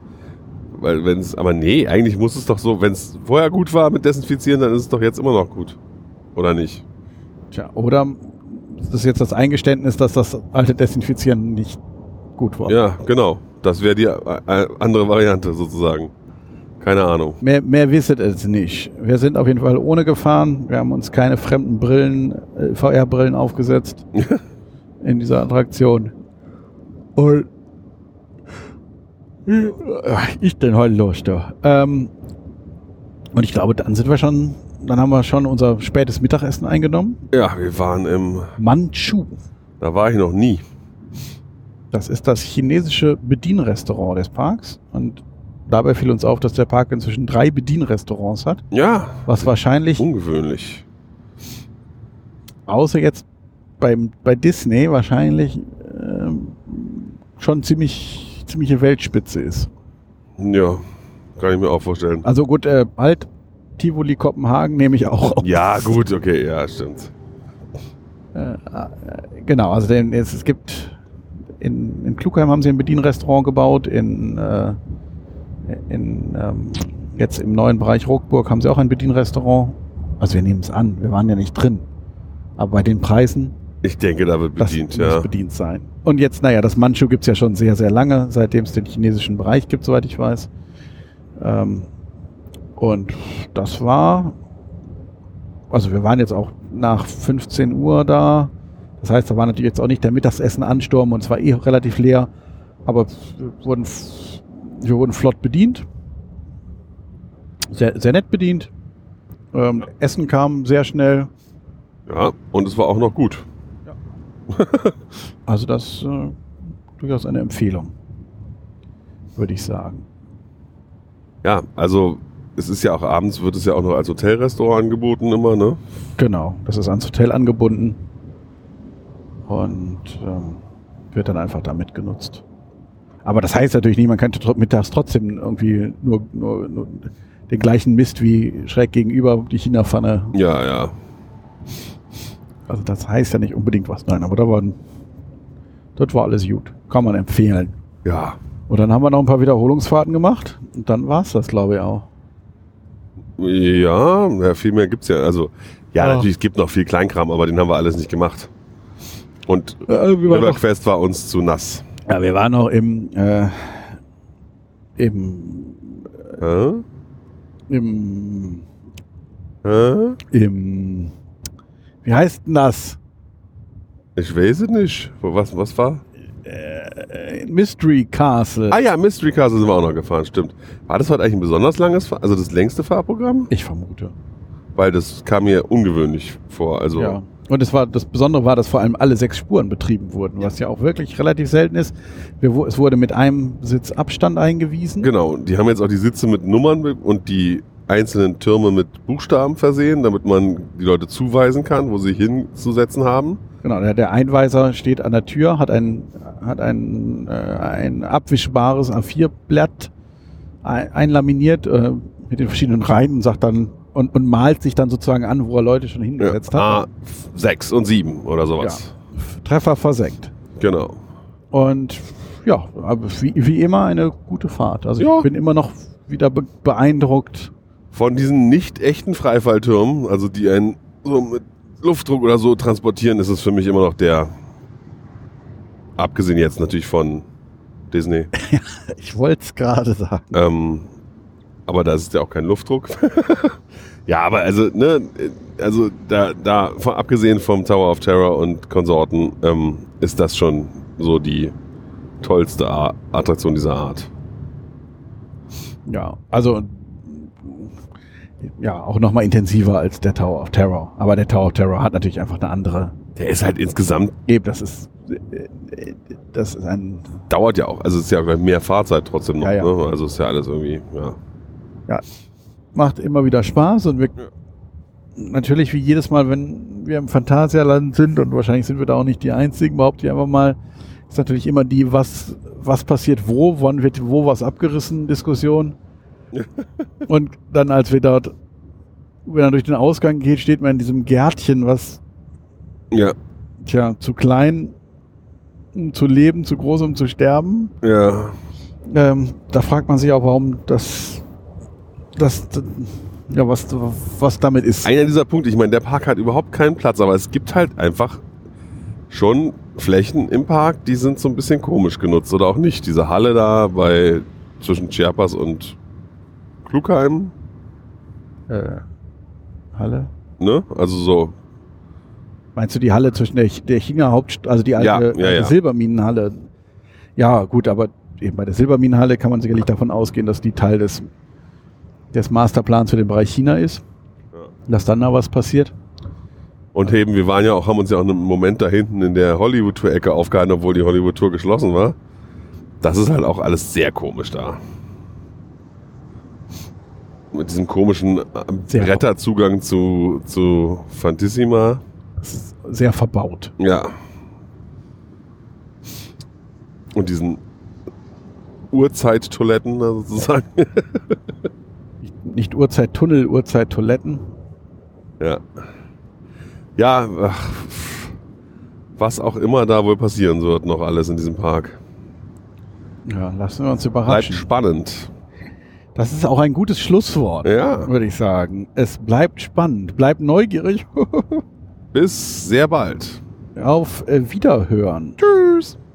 nee, eigentlich muss es doch so, wenn es vorher gut war mit Desinfizieren, dann ist es doch jetzt immer noch gut. Oder nicht? Tja, oder das ist jetzt das Eingeständnis, dass das alte Desinfizieren nicht gut war. Ja, genau. Das wäre die andere Variante sozusagen. Keine Ahnung. Mehr wisset es nicht. Wir sind auf jeden Fall ohne gefahren. Wir haben uns keine fremden Brillen, VR-Brillen aufgesetzt in dieser Attraktion. Und ich denn heute los, da. Und ich glaube, dann haben wir schon unser spätes Mittagessen eingenommen. Ja, wir waren im Manchu. Da war ich noch nie. Das ist das chinesische Bedienrestaurant des Parks. Und dabei fiel uns auf, dass der Park inzwischen 3 Bedienrestaurants hat. Ja. Was wahrscheinlich... Ungewöhnlich. Außer jetzt bei Disney wahrscheinlich schon ziemliche Weltspitze ist. Ja, kann ich mir auch vorstellen. Also gut, halt Tivoli Kopenhagen nehme ich auch auf. Ja, gut, okay, ja, stimmt. Genau, also es gibt in Klugheim haben sie ein Bedienrestaurant gebaut, jetzt im neuen Bereich Ruckburg haben sie auch ein Bedienrestaurant. Also wir nehmen es an, wir waren ja nicht drin. Aber bei den Preisen Ich denke, da wird bedient, das muss bedient sein. Und jetzt, das Mandschu gibt es ja schon sehr, sehr lange, seitdem es den chinesischen Bereich gibt, soweit ich weiß. Und das war, also wir waren jetzt auch nach 15 Uhr da. Das heißt, da war natürlich jetzt auch nicht der Mittagessen-Ansturm und es war relativ leer. Aber wir wurden flott bedient. Sehr, sehr nett bedient. Essen kam sehr schnell. Ja, und es war auch noch gut. Ja. Also das durchaus eine Empfehlung, würde ich sagen. Ja, also es ist ja auch abends, wird es ja auch noch als Hotelrestaurant angeboten immer, ne? Genau, das ist ans Hotel angebunden und wird dann einfach da mitgenutzt. Aber das heißt natürlich nicht, man könnte mittags trotzdem irgendwie nur den gleichen Mist wie schräg gegenüber die China-Pfanne. Ja, ja. Also das heißt ja nicht unbedingt was. Nein, aber dort war alles gut. Kann man empfehlen. Ja. Und dann haben wir noch ein paar Wiederholungsfahrten gemacht und dann war es das, glaube ich, auch. Ja, viel mehr gibt es ja. Also, natürlich, es gibt noch viel Kleinkram, aber den haben wir alles nicht gemacht. Und Riverquest war uns zu nass. Ja, wir waren noch wie heißt denn das? Ich weiß es nicht. Was war? Mystery Castle. Ah ja, Mystery Castle sind wir auch noch gefahren, stimmt. War das heute eigentlich ein besonders langes, also das längste Fahrprogramm? Ich vermute. Weil das kam mir ungewöhnlich vor. Also ja. Und das Besondere war, dass vor allem alle 6 Spuren betrieben wurden, was ja auch wirklich relativ selten ist. Es wurde mit einem Sitz Abstand eingewiesen. Genau, die haben jetzt auch die Sitze mit Nummern und die einzelnen Türme mit Buchstaben versehen, damit man die Leute zuweisen kann, wo sie hinzusetzen haben. Genau, der Einweiser steht an der Tür, hat ein abwischbares A4-Blatt einlaminiert mit den verschiedenen Reihen und sagt dann und malt sich dann sozusagen an, wo er Leute schon hingesetzt hat. 6 und 7 oder sowas. Ja, Treffer versenkt. Genau. Und ja, aber wie immer eine gute Fahrt. Also ich bin immer noch wieder beeindruckt. Von diesen nicht echten Freifalltürmen, also die einen so mit Luftdruck oder so transportieren, ist es für mich immer noch der, abgesehen jetzt natürlich von Disney. Ich wollte es gerade sagen. Aber da ist ja auch kein Luftdruck. Ja, aber also da abgesehen vom Tower of Terror und Konsorten, ist das schon so die tollste Attraktion dieser Art. Ja, also auch nochmal intensiver als der Tower of Terror. Aber der Tower of Terror hat natürlich einfach eine andere. Der ist halt insgesamt. Eben, das ist ein. Dauert ja auch. Also es ist ja gleich mehr Fahrzeit trotzdem noch. Ja. Ne? Also ist ja alles irgendwie. Ja, macht immer wieder Spaß und wir natürlich wie jedes Mal, wenn wir im Phantasialand sind und wahrscheinlich sind wir da auch nicht die Einzigen, behaupte ich einfach mal, ist natürlich immer die, was passiert wo, wann wird wo was abgerissen, Diskussion. Und dann, als wenn er durch den Ausgang geht, steht man in diesem Gärtchen, was zu klein, um zu leben, zu groß, um zu sterben. Ja. Da fragt man sich auch, warum was damit ist. Einer dieser Punkte, ich meine, der Park hat überhaupt keinen Platz, aber es gibt halt einfach schon Flächen im Park, die sind so ein bisschen komisch genutzt oder auch nicht. Diese Halle da zwischen Chiapas und Klugheim. Halle? Ne? Also so. Meinst du die Halle zwischen der China Hauptstadt, also die alte Silberminenhalle? Ja, gut, aber eben bei der Silberminenhalle kann man sicherlich davon ausgehen, dass die Teil des Masterplans für den Bereich China ist. Ja. Dass dann da was passiert. Und eben, wir haben uns ja auch einen Moment da hinten in der Hollywood-Tour-Ecke aufgehalten, obwohl die Hollywood-Tour geschlossen war. Das ist halt auch alles sehr komisch da. Mit diesem komischen Bretterzugang zu Fantissima. Das ist sehr verbaut. Ja. Und diesen Uhrzeittoiletten sozusagen. Nicht Uhrzeittunnel, Uhrzeittoiletten. Ja. Ja, was auch immer da wohl passieren wird, noch alles in diesem Park. Ja, lassen wir uns überraschen. Bleibt spannend. Das ist auch ein gutes Schlusswort, würde ich sagen. Es bleibt spannend, bleibt neugierig. Bis sehr bald. Auf Wiederhören. Tschüss.